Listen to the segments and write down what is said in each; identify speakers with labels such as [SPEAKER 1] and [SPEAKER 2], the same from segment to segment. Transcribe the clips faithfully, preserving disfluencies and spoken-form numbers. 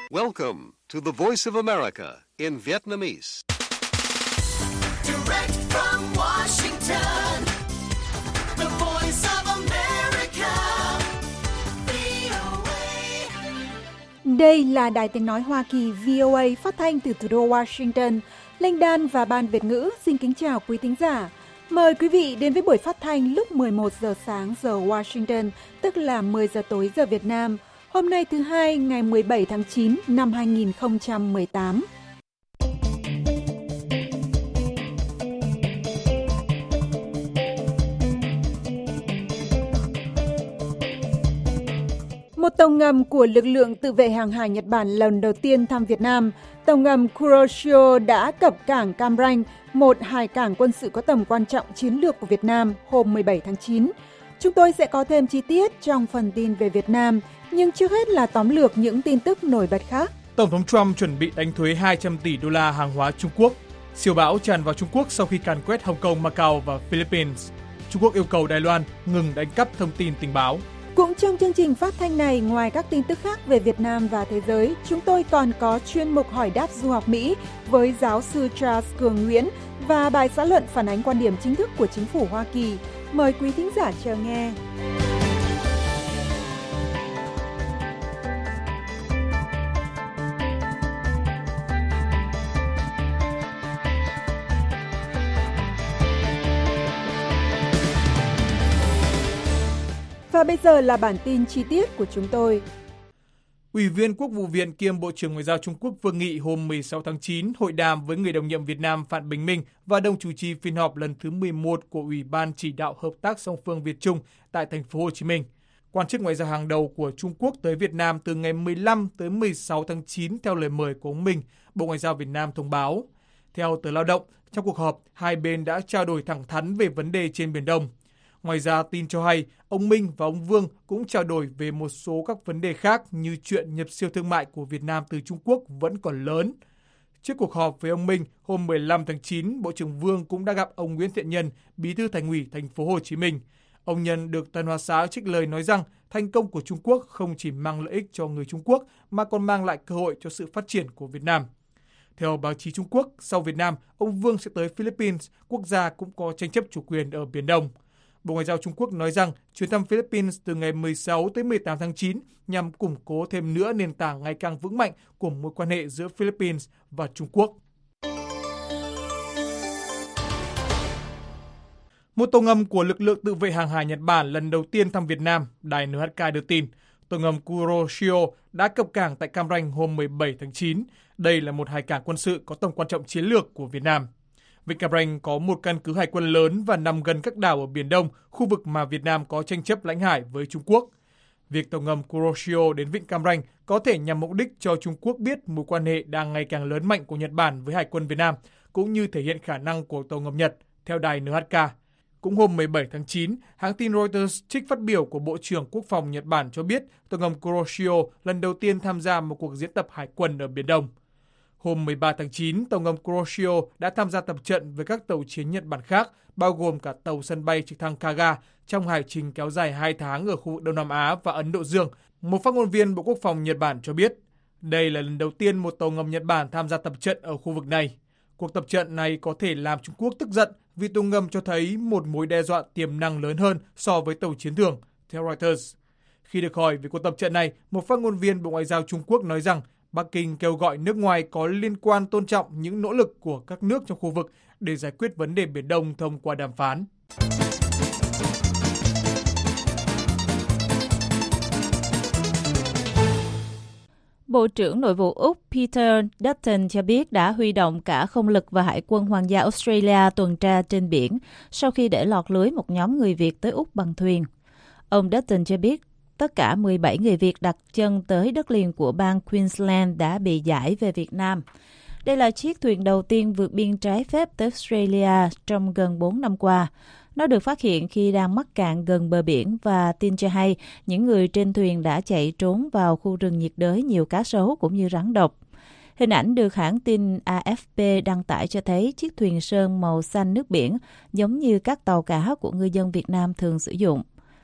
[SPEAKER 1] Welcome to the Voice of America in Vietnamese.
[SPEAKER 2] Direct from Washington, the Voice of America, vê o a.
[SPEAKER 3] Đây là Đài Tiếng Nói Hoa Kỳ vê o a phát thanh từ thủ đô Washington. Linh Đan và Ban Việt ngữ xin kính chào quý thính giả. Mời quý vị đến với buổi phát thanh lúc mười một giờ sáng giờ Washington, tức là mười giờ tối giờ Việt Nam. Hôm nay thứ hai, ngày mười bảy tháng chín năm hai nghìn không trăm mười tám. Một tàu ngầm của lực lượng tự vệ hàng hải Nhật Bản lần đầu tiên thăm Việt Nam. Tàu ngầm Kuroshio đã cập cảng Cam Ranh, một hải cảng quân sự có tầm quan trọng chiến lược của Việt Nam, hôm mười bảy tháng chín. Chúng tôi sẽ có thêm chi tiết trong phần tin về Việt Nam, nhưng trước hết là tóm lược những tin tức nổi bật khác.
[SPEAKER 4] Tổng thống Trump chuẩn bị đánh thuế hai trăm tỷ đô la hàng hóa Trung Quốc. Siêu bão tràn vào Trung Quốc sau khi càn quét Hồng Kông, Macau và Philippines. Trung Quốc yêu cầu Đài Loan ngừng đánh cắp thông tin tình báo.
[SPEAKER 3] Cũng trong chương trình phát thanh này, ngoài các tin tức khác về Việt Nam và thế giới, chúng tôi còn có chuyên mục hỏi đáp du học Mỹ với giáo sư Charles Cường Nguyễn và bài xã luận phản ánh quan điểm chính thức của chính phủ Hoa Kỳ. Mời quý thính giả chờ nghe. Và bây giờ là bản tin chi tiết của chúng tôi.
[SPEAKER 4] Ủy viên Quốc vụ viện kiêm Bộ trưởng Ngoại giao Trung Quốc Vương Nghị hôm mười sáu tháng chín hội đàm với người đồng nhiệm Việt Nam Phạm Bình Minh và đồng chủ trì phiên họp lần thứ mười một của Ủy ban chỉ đạo hợp tác song phương Việt Trung tại thành phố Hồ Chí Minh. Quan chức ngoại giao hàng đầu của Trung Quốc tới Việt Nam từ ngày mười lăm tới mười sáu tháng chín theo lời mời của ông Minh, Bộ Ngoại giao Việt Nam thông báo. Theo tờ Lao động, trong cuộc họp, hai bên đã trao đổi thẳng thắn về vấn đề trên Biển Đông. Ngoài ra, tin cho hay, ông Minh và ông Vương cũng trao đổi về một số các vấn đề khác như chuyện nhập siêu thương mại của Việt Nam từ Trung Quốc vẫn còn lớn. Trước cuộc họp với ông Minh, hôm mười lăm tháng chín, Bộ trưởng Vương cũng đã gặp ông Nguyễn Thiện Nhân, Bí thư Thành ủy thành phố Hồ Chí Minh. Ông Nhân được Tân Hoa Xã trích lời nói rằng thành công của Trung Quốc không chỉ mang lợi ích cho người Trung Quốc mà còn mang lại cơ hội cho sự phát triển của Việt Nam. Theo báo chí Trung Quốc, sau Việt Nam, ông Vương sẽ tới Philippines, quốc gia cũng có tranh chấp chủ quyền ở Biển Đông. Bộ Ngoại giao Trung Quốc nói rằng chuyến thăm Philippines từ ngày mười sáu tới mười tám tháng chín nhằm củng cố thêm nữa nền tảng ngày càng vững mạnh của mối quan hệ giữa Philippines và Trung Quốc. Một tàu ngầm của lực lượng tự vệ hàng hải Nhật Bản lần đầu tiên thăm Việt Nam, đài en hát ca đưa tin. Tàu ngầm Kuroshio đã cập cảng tại Cam Ranh hôm mười bảy tháng chín. Đây là một hải cảng quân sự có tầm quan trọng chiến lược của Việt Nam. Vịnh Cam Ranh có một căn cứ hải quân lớn và nằm gần các đảo ở Biển Đông, khu vực mà Việt Nam có tranh chấp lãnh hải với Trung Quốc. Việc tàu ngầm Kuroshio đến Vịnh Cam Ranh có thể nhằm mục đích cho Trung Quốc biết mối quan hệ đang ngày càng lớn mạnh của Nhật Bản với Hải quân Việt Nam, cũng như thể hiện khả năng của tàu ngầm Nhật, theo đài en hát ca. Cũng hôm mười bảy tháng chín, hãng tin Reuters trích phát biểu của Bộ trưởng Quốc phòng Nhật Bản cho biết tàu ngầm Kuroshio lần đầu tiên tham gia một cuộc diễn tập hải quân ở Biển Đông. Hôm mười ba tháng chín, tàu ngầm Kuroshio đã tham gia tập trận với các tàu chiến Nhật Bản khác, bao gồm cả tàu sân bay trực thăng Kaga, trong hải trình kéo dài hai tháng ở khu vực Đông Nam Á và Ấn Độ Dương. Một phát ngôn viên Bộ Quốc phòng Nhật Bản cho biết, đây là lần đầu tiên một tàu ngầm Nhật Bản tham gia tập trận ở khu vực này. Cuộc tập trận này có thể làm Trung Quốc tức giận vì tàu ngầm cho thấy một mối đe dọa tiềm năng lớn hơn so với tàu chiến thường, theo Reuters. Khi được hỏi về cuộc tập trận này, một phát ngôn viên Bộ Ngoại giao Trung Quốc nói rằng Bắc Kinh kêu gọi nước ngoài có liên quan tôn trọng những nỗ lực của các nước trong khu vực để giải quyết vấn đề Biển Đông thông qua đàm phán.
[SPEAKER 5] Bộ trưởng Nội vụ Úc Peter Dutton cho biết đã huy động cả không lực và Hải quân Hoàng gia Australia tuần tra trên biển sau khi để lọt lưới một nhóm người Việt tới Úc bằng thuyền. Ông Dutton cho biết tất cả mười bảy người Việt đặt chân tới đất liền của bang Queensland đã bị giải về Việt Nam. Đây là chiếc thuyền đầu tiên vượt biên trái phép tới Australia trong gần bốn năm qua. Nó được phát hiện khi đang mắc cạn gần bờ biển và tin cho hay những người trên thuyền đã chạy trốn vào khu rừng nhiệt đới nhiều cá sấu cũng như rắn độc. Hình ảnh được hãng tin a ép pê đăng tải cho thấy chiếc thuyền sơn màu xanh nước biển giống như các tàu cá của ngư dân Việt Nam thường sử dụng.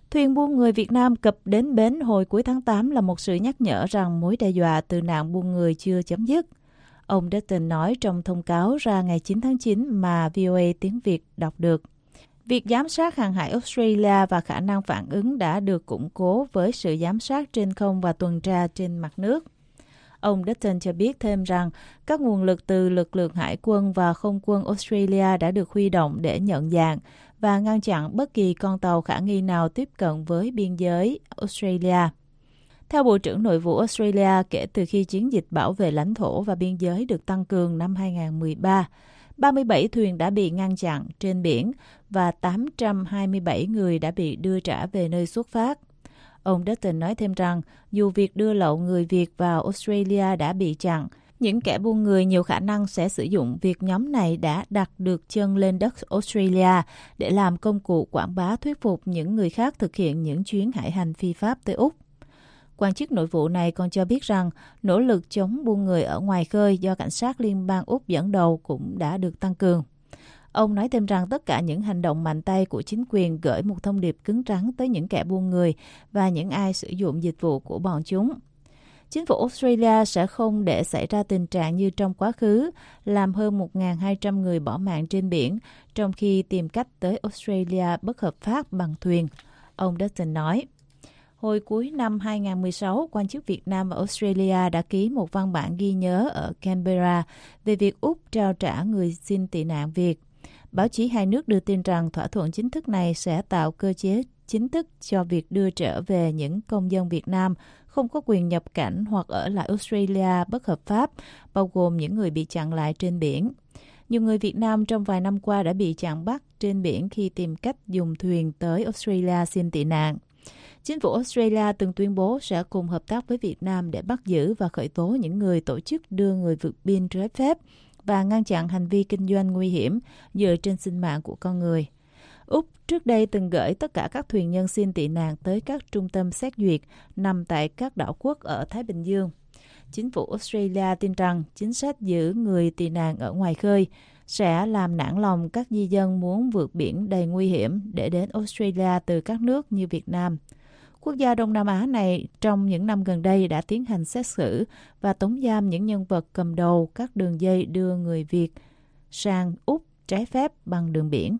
[SPEAKER 5] Thuyền buôn người Việt Nam cập đến bến hồi cuối tháng tám là một sự nhắc nhở rằng mối đe dọa từ nạn buôn người chưa chấm dứt. Ông Dutton nói trong thông cáo ra ngày chín tháng chín mà vê o a tiếng Việt đọc được. Việc giám sát hàng hải Australia và khả năng phản ứng đã được củng cố với sự giám sát trên không và tuần tra trên mặt nước. Ông Dutton cho biết thêm rằng các nguồn lực từ lực lượng hải quân và không quân Australia đã được huy động để nhận dạng và ngăn chặn bất kỳ con tàu khả nghi nào tiếp cận với biên giới Australia. Theo Bộ trưởng Nội vụ Australia, kể từ khi chiến dịch bảo vệ lãnh thổ và biên giới được tăng cường năm hai không một ba, ba mươi bảy thuyền đã bị ngăn chặn trên biển và tám trăm hai mươi bảy người đã bị đưa trả về nơi xuất phát. Ông Dutton nói thêm rằng, dù việc đưa lậu người Việt vào Australia đã bị chặn, những kẻ buôn người nhiều khả năng sẽ sử dụng việc nhóm này đã đặt được chân lên đất Australia để làm công cụ quảng bá thuyết phục những người khác thực hiện những chuyến hải hành phi pháp tới Úc. Quan chức nội vụ này còn cho biết rằng nỗ lực chống buôn người ở ngoài khơi do cảnh sát liên bang Úc dẫn đầu cũng đã được tăng cường. Ông nói thêm rằng tất cả những hành động mạnh tay của chính quyền gửi một thông điệp cứng rắn tới những kẻ buôn người và những ai sử dụng dịch vụ của bọn chúng. Chính phủ Australia sẽ không để xảy ra tình trạng như trong quá khứ, làm hơn một nghìn hai trăm người bỏ mạng trên biển, trong khi tìm cách tới Australia bất hợp pháp bằng thuyền, ông Dutton nói. Hồi cuối năm hai không một sáu, quan chức Việt Nam và Australia đã ký một văn bản ghi nhớ ở Canberra về việc Úc trao trả người xin tị nạn Việt. Báo chí hai nước đưa tin rằng thỏa thuận chính thức này sẽ tạo cơ chế chính thức cho việc đưa trở về những công dân Việt Nam không có quyền nhập cảnh hoặc ở lại Australia bất hợp pháp, bao gồm những người bị chặn lại trên biển. Nhiều người Việt Nam trong vài năm qua đã bị chặn bắt trên biển khi tìm cách dùng thuyền tới Australia xin tị nạn. Chính phủ Australia từng tuyên bố sẽ cùng hợp tác với Việt Nam để bắt giữ và khởi tố những người tổ chức đưa người vượt biên trái phép và ngăn chặn hành vi kinh doanh nguy hiểm dựa trên sinh mạng của con người. Úc trước đây từng gửi tất cả các thuyền nhân xin tị nạn tới các trung tâm xét duyệt nằm tại các đảo quốc ở Thái Bình Dương. Chính phủ Australia tin rằng chính sách giữ người tị nạn ở ngoài khơi sẽ làm nản lòng các di dân muốn vượt biển đầy nguy hiểm để đến Australia từ các nước như Việt Nam. Quốc gia Đông Nam Á này trong những năm gần đây đã tiến hành xét xử và tống giam những nhân vật cầm đầu các đường dây đưa người Việt sang Úc trái phép bằng đường biển.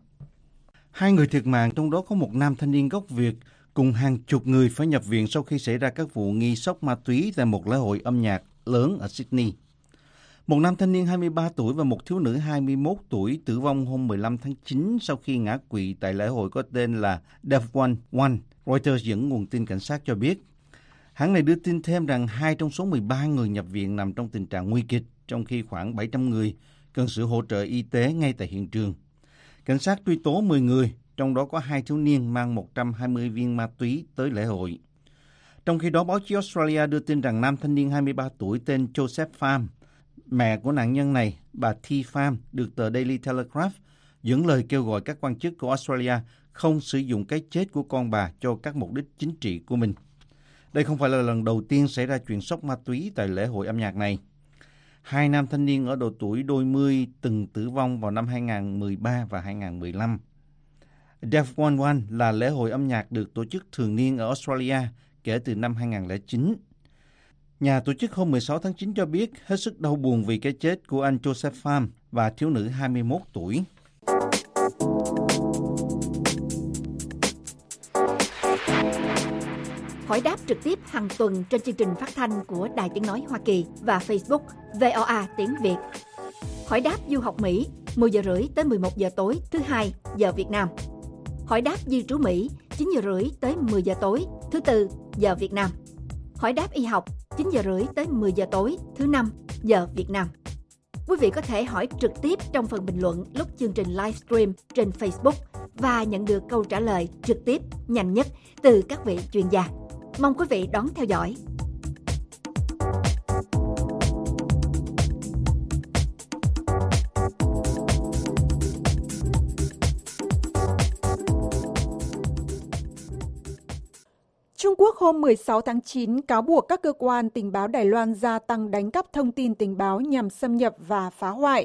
[SPEAKER 6] Hai người thiệt mạng, trong đó có một nam thanh niên gốc Việt, cùng hàng chục người phải nhập viện sau khi xảy ra các vụ nghi sốc ma túy tại một lễ hội âm nhạc lớn ở Sydney. Một nam thanh niên hai mươi ba tuổi và một thiếu nữ hai mươi mốt tuổi tử vong hôm mười lăm tháng chín sau khi ngã quỵ tại lễ hội có tên là Devon One. Reuters dẫn nguồn tin cảnh sát cho biết. Hãng này đưa tin thêm rằng hai trong số mười ba người nhập viện nằm trong tình trạng nguy kịch, trong khi khoảng bảy trăm người cần sự hỗ trợ y tế ngay tại hiện trường. Cảnh sát truy tố mười người, trong đó có hai thiếu niên mang một trăm hai mươi viên ma túy tới lễ hội. Trong khi đó, báo chí Australia đưa tin rằng nam thanh niên hai mươi ba tuổi tên Joseph Pham, mẹ của nạn nhân này, bà T. Pham, được tờ Daily Telegraph dẫn lời kêu gọi các quan chức của Australia không sử dụng cái chết của con bà cho các mục đích chính trị của mình. Đây không phải là lần đầu tiên xảy ra chuyện sốc ma túy tại lễ hội âm nhạc này. Hai nam thanh niên ở độ tuổi đôi mươi từng tử vong vào năm hai không một ba và hai không một lăm. Devon One là lễ hội âm nhạc được tổ chức thường niên ở Australia kể từ năm hai không không chín. Nhà tổ chức hôm mười sáu tháng chín cho biết hết sức đau buồn vì cái chết của anh Joseph Pham và thiếu nữ hai mươi mốt tuổi.
[SPEAKER 7] Hỏi đáp trực tiếp hàng tuần trên chương trình phát thanh của Đài Tiếng Nói Hoa Kỳ và Facebook vê o a Tiếng Việt. Hỏi đáp du học Mỹ mười giờ rưỡi tới mười một giờ tối thứ hai giờ Việt Nam. Hỏi đáp di trú Mỹ chín giờ rưỡi tới mười giờ tối thứ tư giờ Việt Nam. Hỏi đáp y học chín giờ rưỡi tới mười giờ tối thứ năm giờ Việt Nam. Quý vị có thể hỏi trực tiếp trong phần bình luận lúc chương trình livestream trên Facebook và nhận được câu trả lời trực tiếp nhanh nhất từ các vị chuyên gia. Mong quý vị đón theo dõi.
[SPEAKER 3] Trung Quốc hôm mười sáu tháng chín cáo buộc các cơ quan tình báo Đài Loan gia tăng đánh cắp thông tin tình báo nhằm xâm nhập và phá hoại.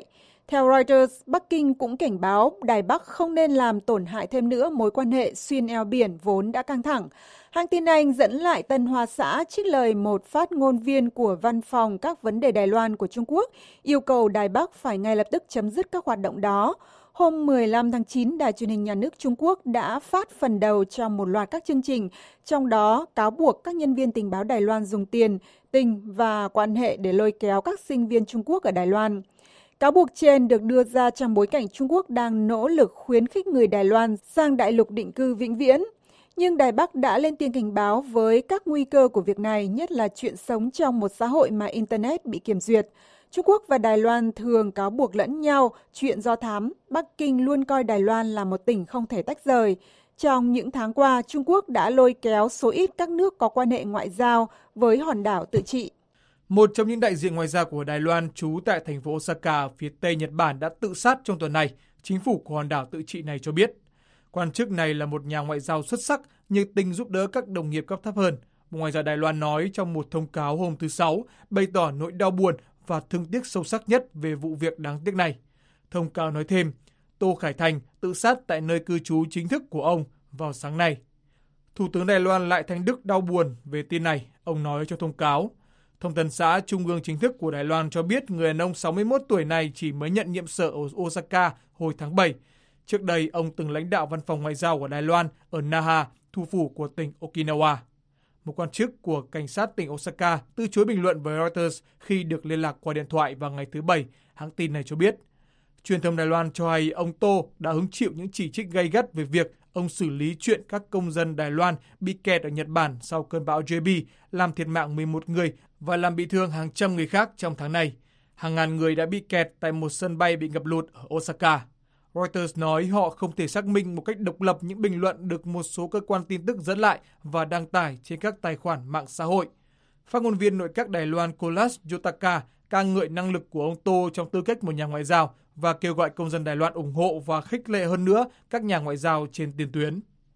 [SPEAKER 3] Theo Reuters, Bắc Kinh cũng cảnh báo Đài Bắc không nên làm tổn hại thêm nữa mối quan hệ xuyên eo biển vốn đã căng thẳng. Hãng tin Anh dẫn lại Tân Hoa Xã trích lời một phát ngôn viên của Văn phòng các vấn đề Đài Loan của Trung Quốc, yêu cầu Đài Bắc phải ngay lập tức chấm dứt các hoạt động đó. Hôm mười lăm tháng chín, Đài truyền hình nhà nước Trung Quốc đã phát phần đầu trong một loạt các chương trình, trong đó cáo buộc các nhân viên tình báo Đài Loan dùng tiền, tình và quan hệ để lôi kéo các sinh viên Trung Quốc ở Đài Loan. Cáo buộc trên được đưa ra trong bối cảnh Trung Quốc đang nỗ lực khuyến khích người Đài Loan sang đại lục định cư vĩnh viễn. Nhưng Đài Bắc đã lên tiếng cảnh báo với các nguy cơ của việc này, nhất là chuyện sống trong một xã hội mà Internet bị kiểm duyệt. Trung Quốc và Đài Loan thường cáo buộc lẫn nhau chuyện do thám. Bắc Kinh luôn coi Đài Loan là một tỉnh không thể tách rời. Trong những tháng qua, Trung Quốc đã lôi kéo số ít các nước có quan hệ ngoại giao với hòn đảo tự trị.
[SPEAKER 4] Một trong những đại diện ngoại giao của Đài Loan trú tại thành phố Osaka, phía tây Nhật Bản đã tự sát trong tuần này, chính phủ của hòn đảo tự trị này cho biết. Quan chức này là một nhà ngoại giao xuất sắc, nhiệt tình giúp đỡ các đồng nghiệp cấp thấp hơn. Bộ Ngoại giao Đài Loan nói trong một thông cáo hôm thứ Sáu, bày tỏ nỗi đau buồn và thương tiếc sâu sắc nhất về vụ việc đáng tiếc này. Thông cáo nói thêm, Tô Khải Thành tự sát tại nơi cư trú chính thức của ông vào sáng nay. Thủ tướng Đài Loan Lại Thanh Đức đau buồn về tin này, ông nói trong thông cáo. Thông tấn xã Trung ương chính thức của Đài Loan cho biết người đàn ông sáu mươi mốt tuổi này chỉ mới nhận nhiệm sở ở Osaka hồi tháng bảy. Trước đây, ông từng lãnh đạo văn phòng ngoại giao của Đài Loan ở Naha, thủ phủ của tỉnh Okinawa. Một quan chức của cảnh sát tỉnh Osaka từ chối bình luận với Reuters khi được liên lạc qua điện thoại vào ngày thứ Bảy, hãng tin này cho biết. Truyền thông Đài Loan cho hay ông Tô đã hứng chịu những chỉ trích gay gắt về việc ông xử lý chuyện các công dân Đài Loan bị kẹt ở Nhật Bản sau cơn bão J B, làm thiệt mạng mười một người và làm bị thương hàng trăm người khác trong tháng này. Hàng ngàn người đã bị kẹt tại một sân bay bị ngập lụt ở Osaka. Reuters nói họ không thể xác minh một cách độc lập những bình luận được một số cơ quan tin tức dẫn lại và đăng tải trên các tài khoản mạng xã hội. Phát ngôn viên nội các Đài Loan Kolas Yotaka ca ngợi năng lực của ông Tô trong tư cách một nhà ngoại giao và kêu gọi công dân Đài Loan ủng hộ và khích lệ hơn nữa các nhà ngoại giao trên tiền tuyến.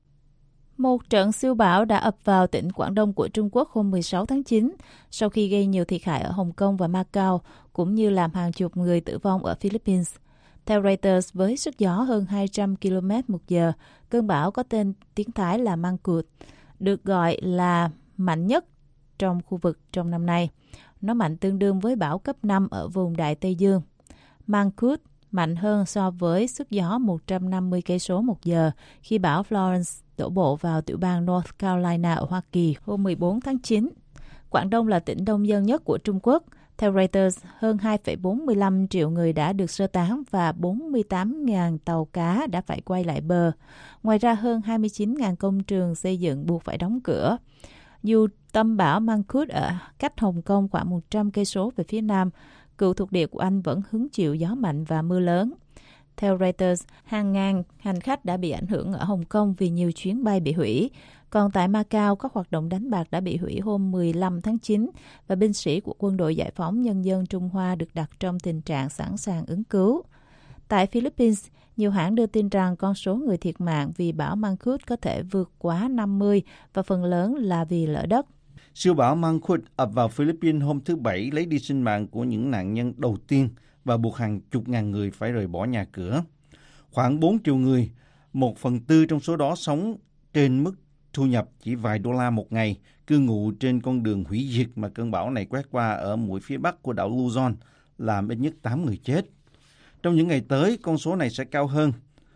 [SPEAKER 5] Một trận siêu bão đã ập vào tỉnh Quảng Đông của Trung Quốc hôm mười sáu tháng chín, sau khi gây nhiều thiệt hại ở Hồng Kông và Macau, cũng như làm hàng chục người tử vong ở Philippines. Theo Reuters, với sức gió hơn hai trăm ki lô mét một giờ, cơn bão có tên tiếng Thái là Mangkhut, được gọi là mạnh nhất trong khu vực trong năm nay. Nó mạnh tương đương với bão cấp năm ở vùng Đại Tây Dương. Mangkhut mạnh hơn so với sức gió một trăm năm mươi cây số một giờ khi bão Florence đổ bộ vào tiểu bang North Carolina ở Hoa Kỳ hôm mười bốn tháng chín. Quảng Đông là tỉnh đông dân nhất của Trung Quốc. Theo Reuters, hơn hai phẩy bốn mươi lăm triệu người đã được sơ tán và bốn mươi tám nghìn tàu cá đã phải quay lại bờ. Ngoài ra, hơn hai mươi chín nghìn công trường xây dựng buộc phải đóng cửa. Dù tâm bão Mangkhut ở cách Hồng Kông khoảng một trăm cây số về phía nam, cựu thuộc địa của Anh vẫn hứng chịu gió mạnh và mưa lớn. Theo Reuters, hàng ngàn hành khách đã bị ảnh hưởng ở Hồng Kông vì nhiều chuyến bay bị hủy. Còn tại Macau, các hoạt động đánh bạc đã bị hủy hôm mười lăm tháng chín và binh sĩ của Quân đội Giải phóng Nhân dân Trung Hoa được đặt trong tình trạng sẵn sàng ứng cứu. Tại Philippines, nhiều hãng đưa tin rằng con số người thiệt mạng vì bão Mangkhut có thể vượt quá năm mươi và phần lớn là vì lở đất.
[SPEAKER 6] Siêu bão Mangkhut ập vào Philippines hôm thứ Bảy lấy đi sinh mạng của những nạn nhân đầu tiên và buộc hàng chục ngàn người phải rời bỏ nhà cửa. Khoảng bốn triệu người, một phần tư trong số đó sống trên mức thu nhập chỉ vài đô la một ngày, cư ngụ trên con đường hủy diệt mà cơn bão này quét qua ở mũi phía bắc của đảo Luzon, làm ít nhất tám người chết. Trong những ngày tới, con số này sẽ cao hơn.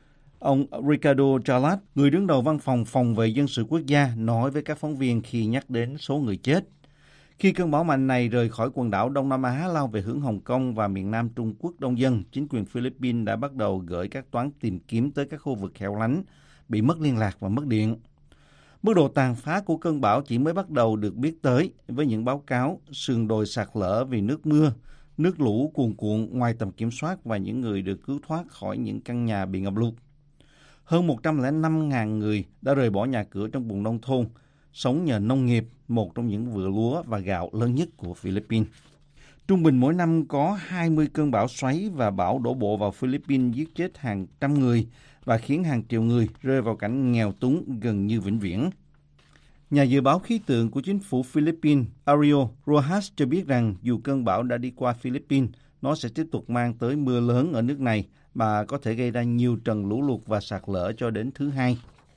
[SPEAKER 6] Ông Ricardo Chalat, người đứng đầu văn phòng phòng vệ dân sự quốc gia, nói với các phóng viên khi nhắc đến số người chết. Khi cơn bão mạnh này rời khỏi quần đảo Đông Nam Á lao về hướng Hồng Kông và miền Nam Trung Quốc đông dân, chính quyền Philippines đã bắt đầu gửi các toán tìm kiếm tới các khu vực hẻo lánh, bị mất liên lạc và mất điện. Mức độ tàn phá của cơn bão chỉ mới bắt đầu được biết tới với những báo cáo sườn đồi sạt lở vì nước mưa, nước lũ cuồn cuộn ngoài tầm kiểm soát và những người được cứu thoát khỏi những căn nhà bị ngập lụt. Hơn một trăm lẻ năm nghìn người đã rời bỏ nhà cửa trong vùng nông thôn, sống nhờ nông nghiệp, một trong những vựa lúa và gạo lớn nhất của Philippines. Trung bình mỗi năm có hai mươi cơn bão xoáy và bão đổ bộ vào Philippines giết chết hàng trăm người và khiến hàng triệu người rơi vào cảnh nghèo túng gần như vĩnh viễn. Nhà dự báo khí tượng của chính phủ Philippines Ario Rojas cho biết rằng dù cơn bão đã đi qua Philippines nó sẽ tiếp tục mang tới mưa lớn ở nước này và có thể gây ra nhiều trận lũ lụt và sạt lở cho đến thứ Hai.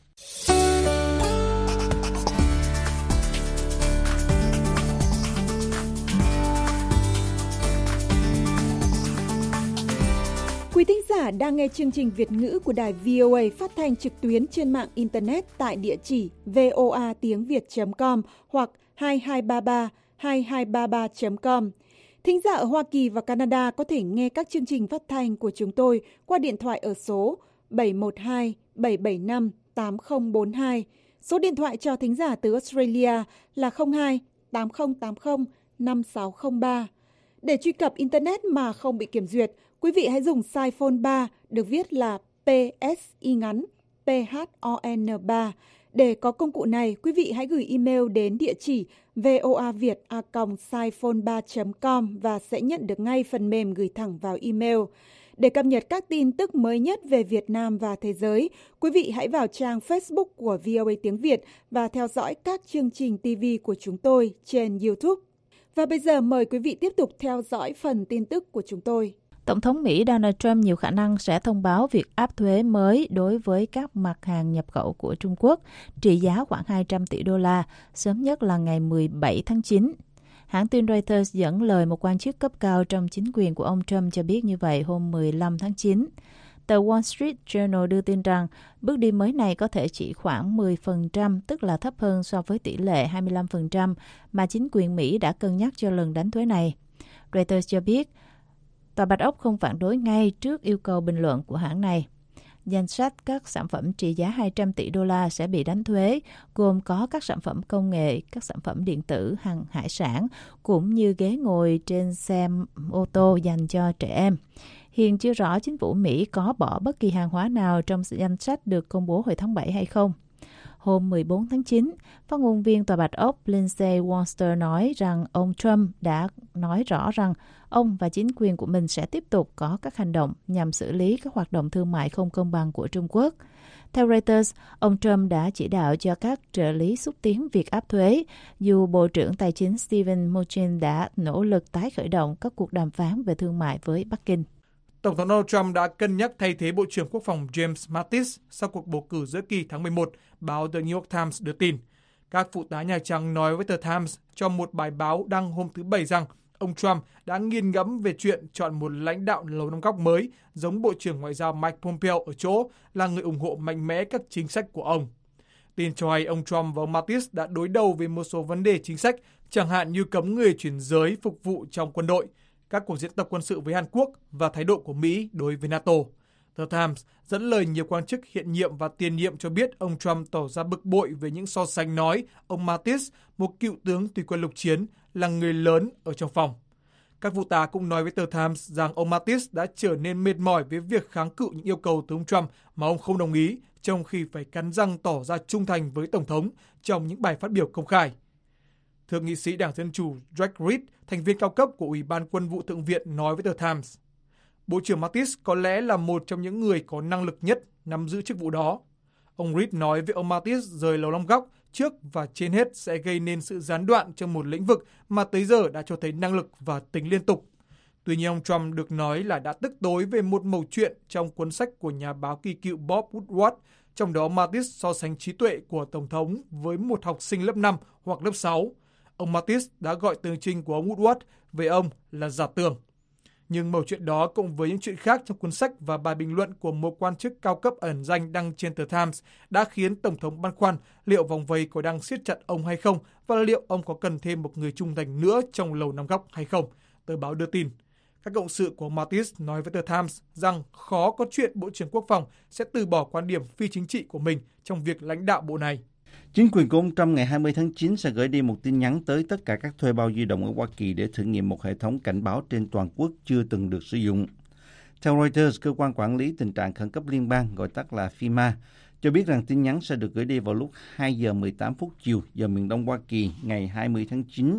[SPEAKER 3] Quý thính giả đang nghe chương trình Việt ngữ của đài vê o a phát thanh trực tuyến trên mạng Internet tại địa chỉ voa tiếng việt chấm com hoặc hai hai ba ba hai hai ba ba chấm com. Thính giả ở Hoa Kỳ và Canada có thể nghe các chương trình phát thanh của chúng tôi qua điện thoại ở số bảy một hai bảy bảy năm tám không bốn hai. Số điện thoại cho thính giả từ Australia là không hai tám không tám không năm sáu không ba. Để truy cập Internet mà không bị kiểm duyệt, quý vị hãy dùng size phone ba được viết là pê ét y ngắn pê hát o en ba. Để có công cụ này, quý vị hãy gửi email đến địa chỉ voaviet a còng siphone ba chấm com và sẽ nhận được ngay phần mềm gửi thẳng vào email. Để cập nhật các tin tức mới nhất về Việt Nam và thế giới, quý vị hãy vào trang Facebook của vê o a tiếng Việt và theo dõi các chương trình ti vi của chúng tôi trên YouTube. Và bây giờ mời quý vị tiếp tục theo dõi phần tin tức của chúng tôi.
[SPEAKER 5] Tổng thống Mỹ Donald Trump nhiều khả năng sẽ thông báo việc áp thuế mới đối với các mặt hàng nhập khẩu của Trung Quốc, trị giá khoảng hai trăm tỷ đô la, sớm nhất là ngày mười bảy tháng chín. Hãng tin Reuters dẫn lời một quan chức cấp cao trong chính quyền của ông Trump cho biết như vậy hôm mười lăm tháng chín. Tờ Wall Street Journal đưa tin rằng bước đi mới này có thể chỉ khoảng mười phần trăm, tức là thấp hơn so với tỷ lệ hai mươi lăm phần trăm mà chính quyền Mỹ đã cân nhắc cho lần đánh thuế này. Reuters cho biết, Tòa Bạch Ốc không phản đối ngay trước yêu cầu bình luận của hãng này. Danh sách các sản phẩm trị giá hai trăm tỷ đô la sẽ bị đánh thuế, gồm có các sản phẩm công nghệ, các sản phẩm điện tử, hàng hải sản, cũng như ghế ngồi trên xe ô tô dành cho trẻ em. Hiện chưa rõ chính phủ Mỹ có bỏ bất kỳ hàng hóa nào trong danh sách được công bố hồi tháng bảy hay không. Hôm mười bốn tháng chín, phát ngôn viên Tòa Bạch Ốc Lindsey Wonster nói rằng ông Trump đã nói rõ rằng ông và chính quyền của mình sẽ tiếp tục có các hành động nhằm xử lý các hoạt động thương mại không công bằng của Trung Quốc. Theo Reuters, ông Trump đã chỉ đạo cho các trợ lý xúc tiến việc áp thuế, dù Bộ trưởng Tài chính Steven Mnuchin đã nỗ lực tái khởi động các cuộc đàm phán về thương mại với Bắc Kinh.
[SPEAKER 4] Tổng thống Donald Trump đã cân nhắc thay thế Bộ trưởng Quốc phòng James Mattis sau cuộc bầu cử giữa kỳ tháng mười một, báo The New York Times đưa tin. Các phụ tá Nhà Trắng nói với The Times trong một bài báo đăng hôm thứ Bảy rằng ông Trump đã nghiền ngẫm về chuyện chọn một lãnh đạo Lầu Năm Góc mới giống Bộ trưởng Ngoại giao Mike Pompeo ở chỗ là người ủng hộ mạnh mẽ các chính sách của ông. Tin cho hay ông Trump và ông Mattis đã đối đầu về một số vấn đề chính sách, chẳng hạn như cấm người chuyển giới phục vụ trong quân đội, các cuộc diễn tập quân sự với Hàn Quốc và thái độ của Mỹ đối với NATO. The Times dẫn lời nhiều quan chức hiện nhiệm và tiền nhiệm cho biết ông Trump tỏ ra bực bội về những so sánh nói ông Mattis, một cựu tướng thủy quân lục chiến, là người lớn ở trong phòng. Các phụ tá cũng nói với tờ Times rằng ông Mattis đã trở nên mệt mỏi với việc kháng cự những yêu cầu từ ông Trump mà ông không đồng ý, trong khi phải cắn răng tỏ ra trung thành với Tổng thống trong những bài phát biểu công khai. Thượng nghị sĩ Đảng Dân Chủ Jack Reed, thành viên cao cấp của Ủy ban Quân vụ Thượng viện, nói với tờ Times, Bộ trưởng Mattis có lẽ là một trong những người có năng lực nhất nắm giữ chức vụ đó. Ông Reed nói với ông Mattis rời Lầu Năm Góc trước và trên hết sẽ gây nên sự gián đoạn trong một lĩnh vực mà tới giờ đã cho thấy năng lực và tính liên tục. Tuy nhiên, ông Trump được nói là đã tức tối về một mẩu chuyện trong cuốn sách của nhà báo kỳ cựu Bob Woodward, trong đó Mattis so sánh trí tuệ của Tổng thống với một học sinh lớp năm hoặc lớp sáu. Ông Mattis đã gọi tường trình của ông Woodward về ông là giả tưởng. Nhưng mẩu chuyện đó cộng với những chuyện khác trong cuốn sách và bài bình luận của một quan chức cao cấp ẩn danh đăng trên tờ Times đã khiến Tổng thống băn khoăn liệu vòng vây có đang siết chặt ông hay không và liệu ông có cần thêm một người trung thành nữa trong Lầu Năm Góc hay không, tờ báo đưa tin. Các cộng sự của Mattis nói với tờ Times rằng khó có chuyện Bộ trưởng Quốc phòng sẽ từ bỏ quan điểm phi chính trị của mình trong việc lãnh đạo bộ này.
[SPEAKER 6] Chính quyền của ông Trump ngày hai mươi tháng chín sẽ gửi đi một tin nhắn tới tất cả các thuê bao di động ở Hoa Kỳ để thử nghiệm một hệ thống cảnh báo trên toàn quốc chưa từng được sử dụng. Theo Reuters, cơ quan quản lý tình trạng khẩn cấp liên bang, gọi tắt là FEMA, cho biết rằng tin nhắn sẽ được gửi đi vào lúc hai giờ mười tám phút chiều giờ miền Đông Hoa Kỳ ngày hai mươi tháng chín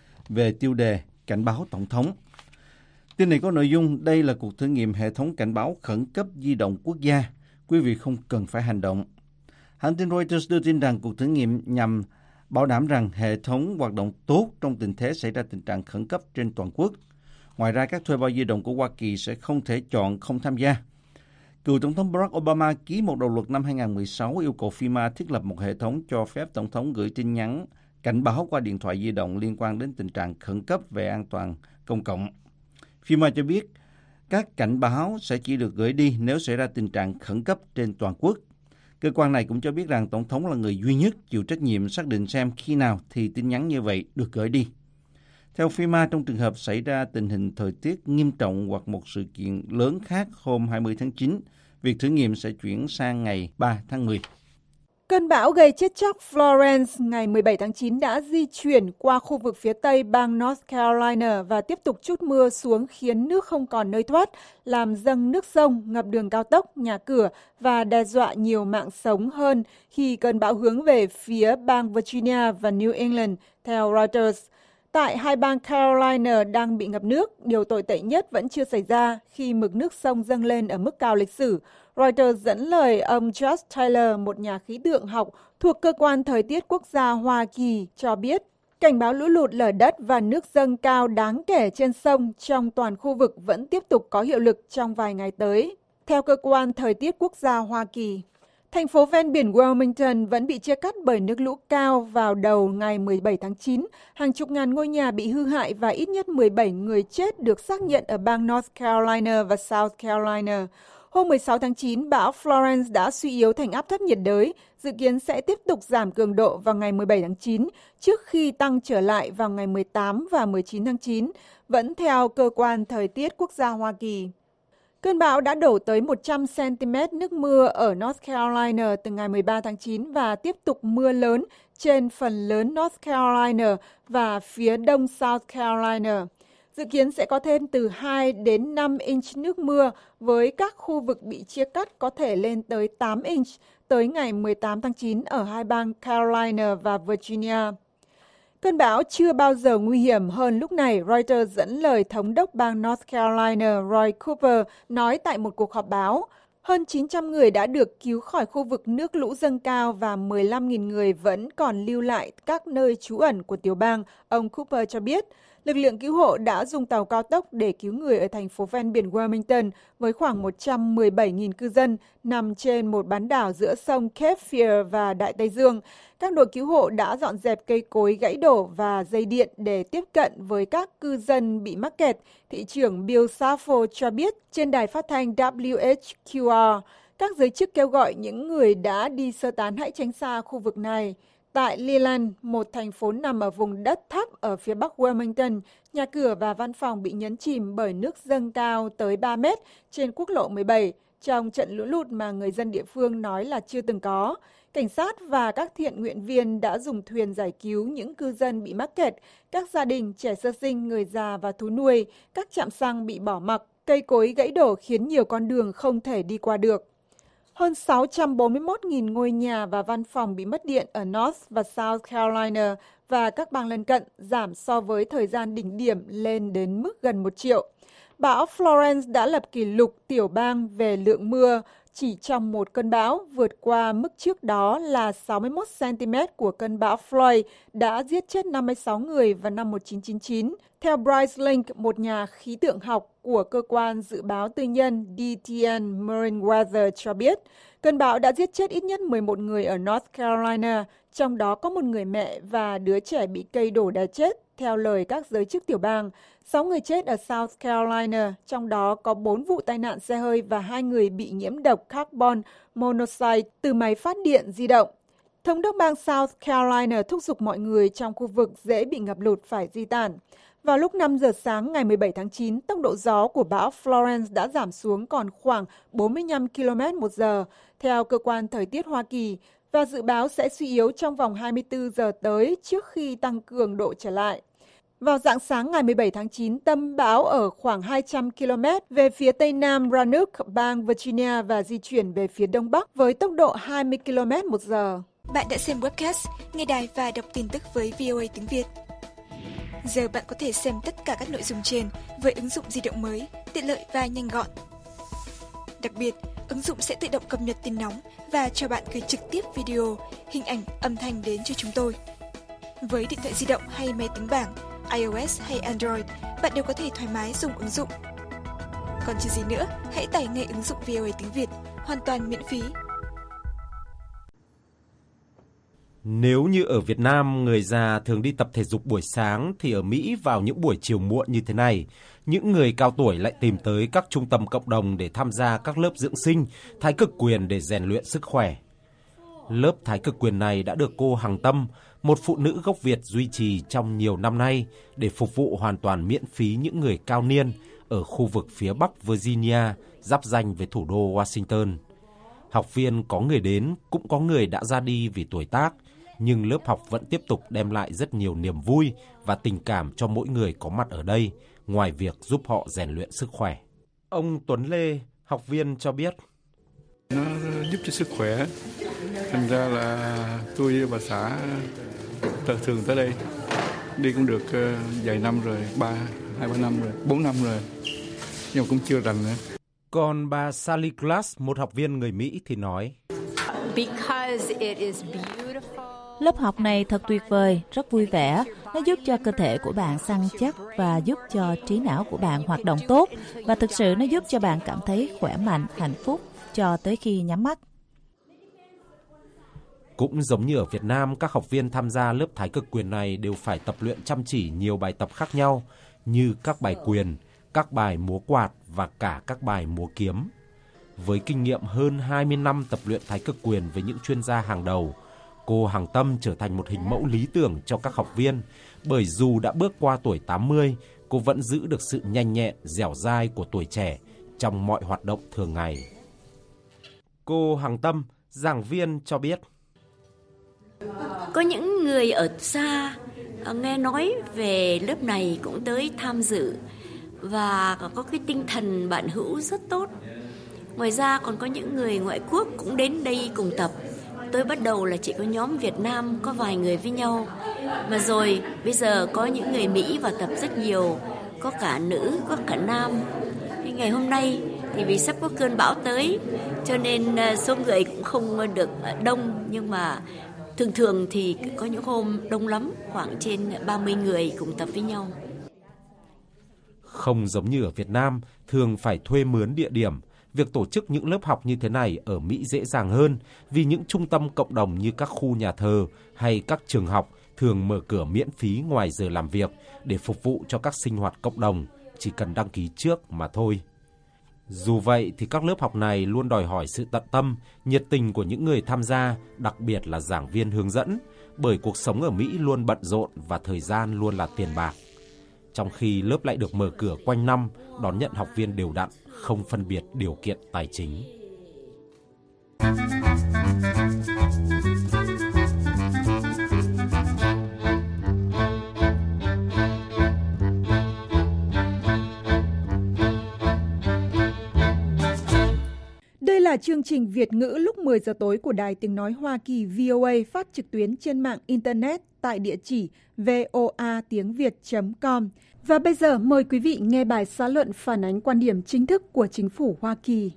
[SPEAKER 6] về tiêu đề cảnh báo Tổng thống. Tin này có nội dung đây là cuộc thử nghiệm hệ thống cảnh báo khẩn cấp di động quốc gia. Quý vị không cần phải hành động. Hãng tin Reuters đưa tin rằng cuộc thử nghiệm nhằm bảo đảm rằng hệ thống hoạt động tốt trong tình thế xảy ra tình trạng khẩn cấp trên toàn quốc. Ngoài ra, các thuê bao di động của Hoa Kỳ sẽ không thể chọn không tham gia. Cựu Tổng thống Barack Obama ký một đạo luật năm hai không một sáu yêu cầu FEMA thiết lập một hệ thống cho phép Tổng thống gửi tin nhắn cảnh báo qua điện thoại di động liên quan đến tình trạng khẩn cấp về an toàn công cộng. FEMA cho biết các cảnh báo sẽ chỉ được gửi đi nếu xảy ra tình trạng khẩn cấp trên toàn quốc. Cơ quan này cũng cho biết rằng Tổng thống là người duy nhất chịu trách nhiệm xác định xem khi nào thì tin nhắn như vậy được gửi đi. Theo FEMA, trong trường hợp xảy ra tình hình thời tiết nghiêm trọng hoặc một sự kiện lớn khác hôm hai mươi tháng chín, việc thử nghiệm sẽ chuyển sang ngày ba tháng mười.
[SPEAKER 3] Cơn bão gây chết chóc Florence ngày mười bảy tháng chín đã di chuyển qua khu vực phía tây bang North Carolina và tiếp tục trút mưa xuống khiến nước không còn nơi thoát, làm dâng nước sông, ngập đường cao tốc, nhà cửa và đe dọa nhiều mạng sống hơn khi cơn bão hướng về phía bang Virginia và New England, theo Reuters. Tại hai bang Carolina đang bị ngập nước, điều tồi tệ nhất vẫn chưa xảy ra khi mực nước sông dâng lên ở mức cao lịch sử. Reuters dẫn lời ông Josh Taylor, một nhà khí tượng học thuộc Cơ quan Thời tiết Quốc gia Hoa Kỳ, cho biết cảnh báo lũ lụt, lở đất và nước dâng cao đáng kể trên sông trong toàn khu vực vẫn tiếp tục có hiệu lực trong vài ngày tới. Theo Cơ quan Thời tiết Quốc gia Hoa Kỳ, thành phố ven biển Wilmington vẫn bị chia cắt bởi nước lũ cao vào đầu ngày mười bảy tháng chín. Hàng chục ngàn ngôi nhà bị hư hại và ít nhất mười bảy người chết được xác nhận ở bang North Carolina và South Carolina. Hôm mười sáu tháng chín, bão Florence đã suy yếu thành áp thấp nhiệt đới, dự kiến sẽ tiếp tục giảm cường độ vào ngày mười bảy tháng chín, trước khi tăng trở lại vào ngày mười tám và mười chín tháng chín, vẫn theo Cơ quan Thời tiết Quốc gia Hoa Kỳ. Cơn bão đã đổ tới một trăm xăng-ti-mét nước mưa ở North Carolina từ ngày mười ba tháng chín và tiếp tục mưa lớn trên phần lớn North Carolina và phía đông South Carolina. Dự kiến sẽ có thêm từ hai đến năm inch nước mưa, với các khu vực bị chia cắt có thể lên tới tám inch tới ngày mười tám tháng chín ở hai bang Carolina và Virginia. Cơn bão chưa bao giờ nguy hiểm hơn lúc này, Reuters dẫn lời thống đốc bang North Carolina Roy Cooper nói tại một cuộc họp báo. Hơn chín trăm người đã được cứu khỏi khu vực nước lũ dâng cao và mười lăm nghìn người vẫn còn lưu lại các nơi trú ẩn của tiểu bang, ông Cooper cho biết. Lực lượng cứu hộ đã dùng tàu cao tốc để cứu người ở thành phố ven biển Wilmington với khoảng một trăm mười bảy nghìn cư dân nằm trên một bán đảo giữa sông Cape Fear và Đại Tây Dương. Các đội cứu hộ đã dọn dẹp cây cối gãy đổ và dây điện để tiếp cận với các cư dân bị mắc kẹt, thị trưởng Bill Saffo cho biết trên đài phát thanh W H Q R. Các giới chức kêu gọi những người đã đi sơ tán hãy tránh xa khu vực này. Tại Leland, một thành phố nằm ở vùng đất thấp ở phía bắc Wilmington, nhà cửa và văn phòng bị nhấn chìm bởi nước dâng cao tới ba mét trên quốc lộ mười bảy, trong trận lũ lụt mà người dân địa phương nói là chưa từng có. Cảnh sát và các thiện nguyện viên đã dùng thuyền giải cứu những cư dân bị mắc kẹt, các gia đình, trẻ sơ sinh, người già và thú nuôi, các trạm xăng bị bỏ mặc, cây cối gãy đổ khiến nhiều con đường không thể đi qua được. Hơn sáu trăm bốn mươi mốt nghìn ngôi nhà và văn phòng bị mất điện ở North và South Carolina và các bang lân cận, giảm so với thời gian đỉnh điểm lên đến mức gần một triệu. Bão Florence đã lập kỷ lục tiểu bang về lượng mưa chỉ trong một cơn bão, vượt qua mức trước đó là sáu mươi mốt xăng-ti-mét của cơn bão Floyd đã giết chết năm mươi sáu người vào năm một nghìn chín trăm chín mươi chín. Theo Bryce Link, một nhà khí tượng học của cơ quan dự báo tư nhân D T N Marine Weather cho biết, cơn bão đã giết chết ít nhất mười một người ở North Carolina, trong đó có một người mẹ và đứa trẻ bị cây đổ đè chết, theo lời các giới chức tiểu bang. Sáu người chết ở South Carolina, trong đó có bốn vụ tai nạn xe hơi và hai người bị nhiễm độc carbon monoxide từ máy phát điện di động. Thống đốc bang South Carolina thúc giục mọi người trong khu vực dễ bị ngập lụt phải di tản. Vào lúc năm giờ sáng ngày mười bảy tháng chín, tốc độ gió của bão Florence đã giảm xuống còn khoảng bốn mươi lăm ki lô mét một giờ, theo cơ quan thời tiết Hoa Kỳ, và dự báo sẽ suy yếu trong vòng hai mươi tư giờ tới trước khi tăng cường độ trở lại. Vào rạng sáng ngày mười bảy tháng chín, tâm bão ở khoảng hai trăm ki lô mét về phía tây nam Roanoke, bang Virginia và di chuyển về phía đông bắc với tốc độ hai mươi ki lô mét một giờ.
[SPEAKER 8] Bạn đã xem webcast, nghe đài và đọc tin tức với vê o a tiếng Việt. Giờ bạn có thể xem tất cả các nội dung trên với ứng dụng di động mới, tiện lợi và nhanh gọn. Đặc biệt, ứng dụng sẽ tự động cập nhật tin nóng và cho bạn gửi trực tiếp video, hình ảnh, âm thanh đến cho chúng tôi. Với điện thoại di động hay máy tính bảng, iOS hay Android, bạn đều có thể thoải mái dùng ứng dụng. Còn chờ gì nữa, hãy tải ngay ứng dụng vê o a tiếng Việt, hoàn toàn miễn phí.
[SPEAKER 9] Nếu như ở Việt Nam người già thường đi tập thể dục buổi sáng thì ở Mỹ vào những buổi chiều muộn như thế này, những người cao tuổi lại tìm tới các trung tâm cộng đồng để tham gia các lớp dưỡng sinh, thái cực quyền để rèn luyện sức khỏe. Lớp thái cực quyền này đã được cô Hằng Tâm, một phụ nữ gốc Việt duy trì trong nhiều năm nay để phục vụ hoàn toàn miễn phí những người cao niên ở khu vực phía Bắc Virginia, giáp ranh với thủ đô Washington. Học viên có người đến, cũng có người đã ra đi vì tuổi tác, nhưng lớp học vẫn tiếp tục đem lại rất nhiều niềm vui và tình cảm cho mỗi người có mặt ở đây, ngoài việc giúp họ rèn luyện sức khỏe. Ông Tuấn Lê, học viên cho biết.
[SPEAKER 10] Nó giúp cho sức khỏe, thành ra là tôi với bà xã thường tới đây, đi cũng được vài năm rồi, ba, hai ba năm rồi, bốn năm rồi, nhưng mà cũng chưa rành nữa.
[SPEAKER 9] Còn bà Sally Glass, một học viên người Mỹ thì nói.
[SPEAKER 5] Lớp học này thật tuyệt vời, rất vui vẻ. Nó giúp cho cơ thể của bạn săn chắc và giúp cho trí não của bạn hoạt động tốt. Và thực sự nó giúp cho bạn cảm thấy khỏe mạnh, hạnh phúc cho tới khi nhắm mắt.
[SPEAKER 9] Cũng giống như ở Việt Nam, các học viên tham gia lớp thái cực quyền này đều phải tập luyện chăm chỉ nhiều bài tập khác nhau, như các bài quyền, các bài múa quạt và cả các bài múa kiếm. Với kinh nghiệm hơn hai mươi năm tập luyện thái cực quyền với những chuyên gia hàng đầu, cô Hằng Tâm trở thành một hình mẫu lý tưởng cho các học viên, bởi dù đã bước qua tuổi tám mươi, cô vẫn giữ được sự nhanh nhẹn, dẻo dai của tuổi trẻ trong mọi hoạt động thường ngày. Cô Hằng Tâm, giảng viên cho biết.
[SPEAKER 11] Có những người ở xa nghe nói về lớp này cũng tới tham dự và có cái tinh thần bạn hữu rất tốt. Ngoài ra còn có những người ngoại quốc cũng đến đây cùng tập. Tôi bắt đầu là chỉ có nhóm Việt Nam có vài người với nhau, mà rồi bây giờ có những người Mỹ vào tập rất nhiều, có cả nữ, có cả nam. Ngày hôm nay thì vì sắp có cơn bão tới cho nên số người cũng không được đông, nhưng mà thường thường thì có những hôm đông lắm, khoảng trên ba mươi người cùng tập với nhau.
[SPEAKER 9] Không giống như ở Việt Nam, thường phải thuê mướn địa điểm. Việc tổ chức những lớp học như thế này ở Mỹ dễ dàng hơn vì những trung tâm cộng đồng như các khu nhà thờ hay các trường học thường mở cửa miễn phí ngoài giờ làm việc để phục vụ cho các sinh hoạt cộng đồng, chỉ cần đăng ký trước mà thôi. Dù vậy thì các lớp học này luôn đòi hỏi sự tận tâm, nhiệt tình của những người tham gia, đặc biệt là giảng viên hướng dẫn, bởi cuộc sống ở Mỹ luôn bận rộn và thời gian luôn là tiền bạc. Trong khi lớp lại được mở cửa quanh năm, đón nhận học viên đều đặn, không phân biệt điều kiện tài chính.
[SPEAKER 3] Đây là chương trình Việt ngữ lúc mười giờ tối của Đài Tiếng Nói Hoa Kỳ vê o a, phát trực tuyến trên mạng Internet tại địa chỉ voa tiếng việt chấm com. Và bây giờ mời quý vị nghe bài xã luận phản ánh quan điểm chính thức của chính phủ Hoa Kỳ.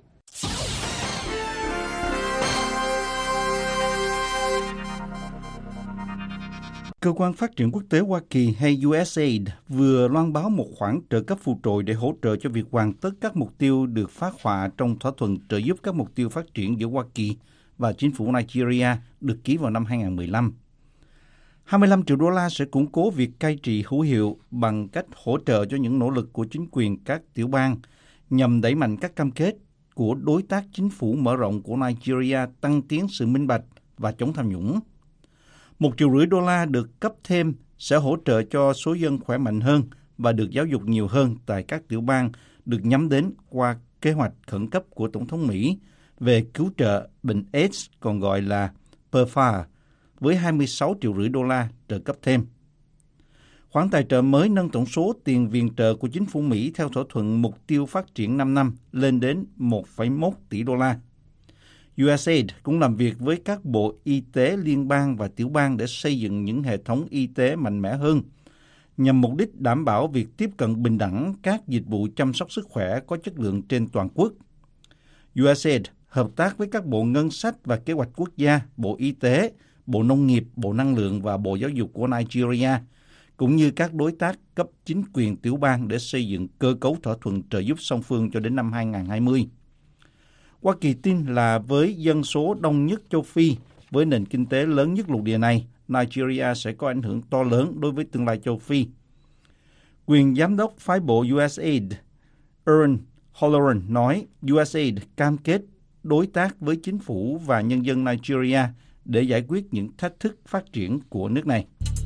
[SPEAKER 6] Cơ quan Phát triển Quốc tế Hoa Kỳ hay u ét a i đê vừa loan báo một khoản trợ cấp phụ trội để hỗ trợ cho việc hoàn tất các mục tiêu được phác họa trong thỏa thuận trợ giúp các mục tiêu phát triển giữa Hoa Kỳ và chính phủ Nigeria được ký vào năm hai không một năm. hai mươi lăm triệu đô la sẽ củng cố việc cai trị hữu hiệu bằng cách hỗ trợ cho những nỗ lực của chính quyền các tiểu bang nhằm đẩy mạnh các cam kết của đối tác chính phủ mở rộng của Nigeria tăng tiến sự minh bạch và chống tham nhũng. Một triệu rưỡi đô la được cấp thêm sẽ hỗ trợ cho số dân khỏe mạnh hơn và được giáo dục nhiều hơn tại các tiểu bang được nhắm đến qua kế hoạch khẩn cấp của Tổng thống Mỹ về cứu trợ bệnh AIDS, còn gọi là PEPFAR, với hai mươi sáu triệu rưỡi đô la trợ cấp thêm. Khoản tài trợ mới nâng tổng số tiền viện trợ của chính phủ Mỹ theo thỏa thuận mục tiêu phát triển năm năm lên đến một phẩy một tỷ đô la. u ét a i đê cũng làm việc với các bộ y tế liên bang và tiểu bang để xây dựng những hệ thống y tế mạnh mẽ hơn, nhằm mục đích đảm bảo việc tiếp cận bình đẳng các dịch vụ chăm sóc sức khỏe có chất lượng trên toàn quốc. u ét a i đê hợp tác với các bộ ngân sách và kế hoạch quốc gia, bộ y tế, bộ nông nghiệp, bộ năng lượng và bộ giáo dục của Nigeria, cũng như các đối tác cấp chính quyền tiểu bang để xây dựng cơ cấu thỏa thuận trợ giúp song phương cho đến năm hai không hai không. Hoa Kỳ tin là với dân số đông nhất châu Phi, với nền kinh tế lớn nhất lục địa này, Nigeria sẽ có ảnh hưởng to lớn đối với tương lai châu Phi. Quyền giám đốc phái bộ u ét a i đê Ern Holloran nói u ét a i đê cam kết đối tác với chính phủ và nhân dân Nigeria để giải quyết những thách thức phát triển của nước này.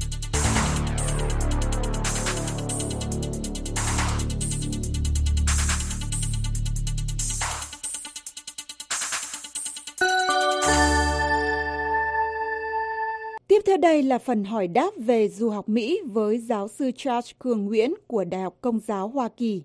[SPEAKER 3] Tiếp theo đây là phần hỏi đáp về du học Mỹ với giáo sư Charles Cường Nguyễn của Đại học Công giáo Hoa Kỳ.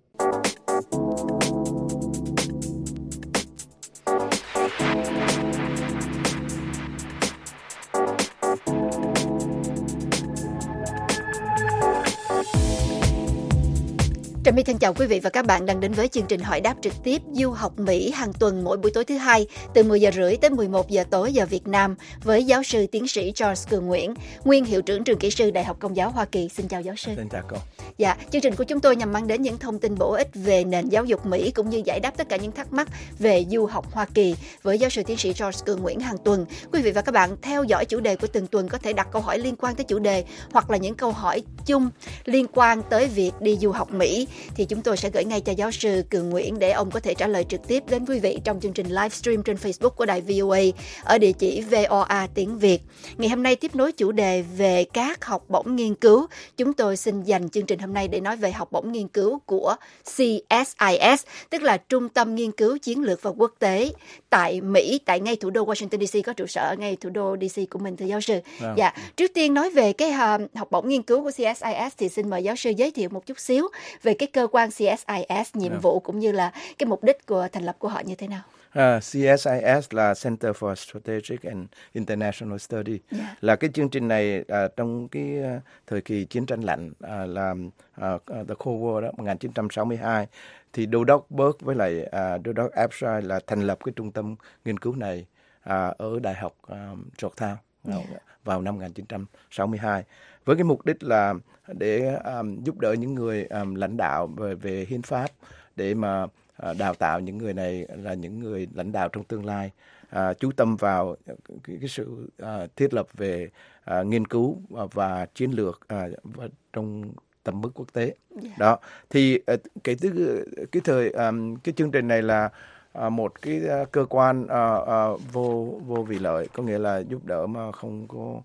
[SPEAKER 7] Trà My thân chào quý vị và các bạn đang đến với chương trình hỏi đáp trực tiếp du học Mỹ hàng tuần mỗi buổi tối thứ hai từ mười giờ rưỡi tới mười một giờ tối giờ Việt Nam với giáo sư tiến sĩ Charles Cường Nguyễn, nguyên hiệu trưởng trường kỹ sư Đại học Công giáo Hoa Kỳ. Xin chào giáo sư.
[SPEAKER 12] Xin chào cô.
[SPEAKER 7] Dạ, chương trình của chúng tôi nhằm mang đến những thông tin bổ ích về nền giáo dục Mỹ cũng như giải đáp tất cả những thắc mắc về du học Hoa Kỳ với giáo sư tiến sĩ Charles Cường Nguyễn hàng tuần. Quý vị và các bạn theo dõi chủ đề của từng tuần có thể đặt câu hỏi liên quan tới chủ đề hoặc là những câu hỏi chung liên quan tới việc đi du học Mỹ thì chúng tôi sẽ gửi ngay cho giáo sư Cường Nguyễn để ông có thể trả lời trực tiếp đến quý vị trong chương trình livestream trên Facebook của đài vê o a ở địa chỉ vê o a tiếng Việt. Ngày hôm nay tiếp nối chủ đề về các học bổng nghiên cứu, chúng tôi xin dành chương trình hôm nay để nói về học bổng nghiên cứu của xê ét i ét, tức là Trung tâm Nghiên cứu Chiến lược và Quốc tế tại Mỹ, tại ngay thủ đô Washington đê xê, có trụ sở ở ngay thủ đô đê xê của mình, thưa giáo sư.
[SPEAKER 12] Vâng.
[SPEAKER 7] Dạ, trước tiên nói về cái uh, học bổng nghiên cứu của xê ét i ét thì xin mời giáo sư giới thiệu một chút xíu về cái cơ quan xê ét i ét, nhiệm
[SPEAKER 12] Vâng.
[SPEAKER 7] vụ cũng như là cái mục đích của thành lập của họ như thế nào.
[SPEAKER 12] Uh, xê ét i ét là Center for Strategic and International Study.
[SPEAKER 7] Yeah.
[SPEAKER 12] Là cái chương trình này uh, trong cái uh, thời kỳ chiến tranh lạnh uh, là uh, The Cold War đó, một nghìn chín trăm sáu mươi hai thì Đô đốc Burke với lại uh, Đô đốc Abshire là thành lập cái trung tâm nghiên cứu này uh, ở Đại học um, Georgetown
[SPEAKER 7] Yeah.
[SPEAKER 12] vào năm một nghìn chín trăm sáu mươi hai với cái mục đích là để um, giúp đỡ những người um, lãnh đạo về, về hiến pháp để mà uh, đào tạo những người này là những người lãnh đạo trong tương lai, uh, chú tâm vào cái, cái sự uh, thiết lập về uh, nghiên cứu và chiến lược uh, trong tầm mức quốc tế.
[SPEAKER 7] Yeah.
[SPEAKER 12] Đó thì uh, cái thứ cái thời um, cái chương trình này là uh, một cái uh, cơ quan uh, uh, vô vô vì lợi, có nghĩa là giúp đỡ mà không có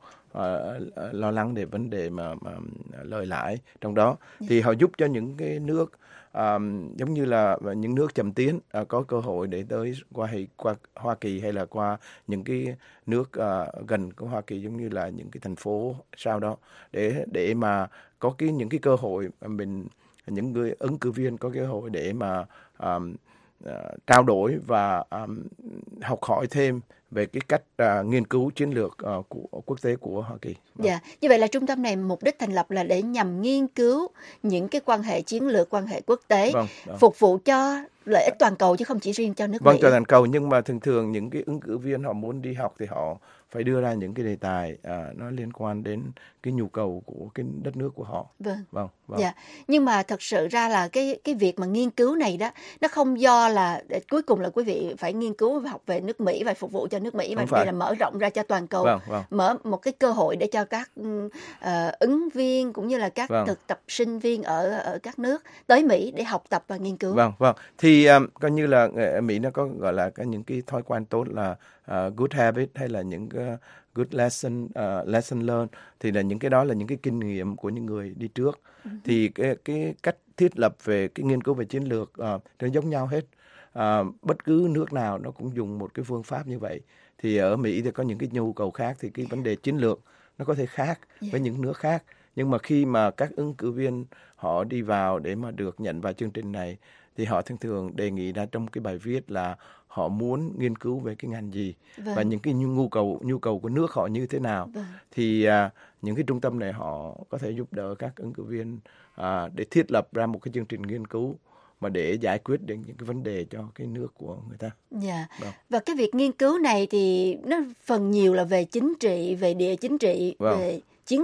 [SPEAKER 12] uh, lo lắng về vấn đề mà, mà lợi lãi trong đó. Yeah. Thì họ giúp cho những cái nước um, giống như là những nước chậm tiến uh, có cơ hội để tới qua hay qua Hoa Kỳ hay là qua những cái nước uh, gần của Hoa Kỳ, giống như là những cái thành phố sau đó, để để mà có cái những cái cơ hội mình những người ứng cử viên có cơ hội để mà um, uh, trao đổi và um, học hỏi thêm về cái cách uh, nghiên cứu chiến lược uh, của quốc tế của Hoa Kỳ.
[SPEAKER 7] Dạ, yeah. Như vậy là trung tâm này mục đích thành lập là để nhằm nghiên cứu những cái quan hệ chiến lược, quan hệ quốc tế,
[SPEAKER 12] vâng, vâng.
[SPEAKER 7] phục vụ cho lợi ích toàn cầu chứ không chỉ riêng cho nước
[SPEAKER 12] vâng,
[SPEAKER 7] Mỹ.
[SPEAKER 12] cho toàn cầu, nhưng mà thường thường những cái ứng cử viên họ muốn đi học thì họ phải đưa ra những cái đề tài à, nó liên quan đến cái nhu cầu của cái đất nước của họ.
[SPEAKER 7] Vâng.
[SPEAKER 12] Vâng, vâng.
[SPEAKER 7] Dạ. Nhưng mà thật sự ra là cái cái việc mà nghiên cứu này đó, nó không do là cuối cùng là quý vị phải nghiên cứu và học về nước Mỹ và phục vụ cho nước Mỹ, mà đây là mở rộng ra cho toàn cầu.
[SPEAKER 12] Vâng, vâng.
[SPEAKER 7] Mở một cái cơ hội để cho các uh, ứng viên cũng như là các
[SPEAKER 12] vâng.
[SPEAKER 7] thực tập sinh viên ở ở các nước tới Mỹ để học tập và nghiên cứu.
[SPEAKER 12] Vâng, vâng. Thì um, coi như là ở Mỹ nó có gọi là cái những cái thói quen tốt là uh, good habit hay là những uh, good lesson uh, lesson learned, thì là những cái đó là những cái kinh nghiệm của những người đi trước. Uh-huh. Thì cái cái cách thiết lập về cái nghiên cứu về chiến lược uh, nó giống nhau hết. Uh, bất cứ nước nào nó cũng dùng một cái phương pháp như vậy. Thì ở Mỹ thì có những cái nhu cầu khác, thì cái vấn đề chiến lược nó có thể khác yeah. với những nước khác. Nhưng mà khi mà các ứng cử viên họ đi vào để mà được nhận vào chương trình này thì họ thường thường đề nghị ra trong cái bài viết là họ muốn nghiên cứu về cái ngành gì, vâng. và những cái nhu cầu nhu cầu của nước họ như thế nào. Vâng. Thì à, những cái trung tâm này họ có thể giúp đỡ các ứng cử viên à, để thiết lập ra một cái chương trình nghiên cứu mà để giải quyết được những cái vấn đề cho cái nước của người ta.
[SPEAKER 7] Dạ. Vâng. Và cái việc nghiên cứu này thì nó phần nhiều là về chính trị, về địa chính trị, vâng. về chiến lược.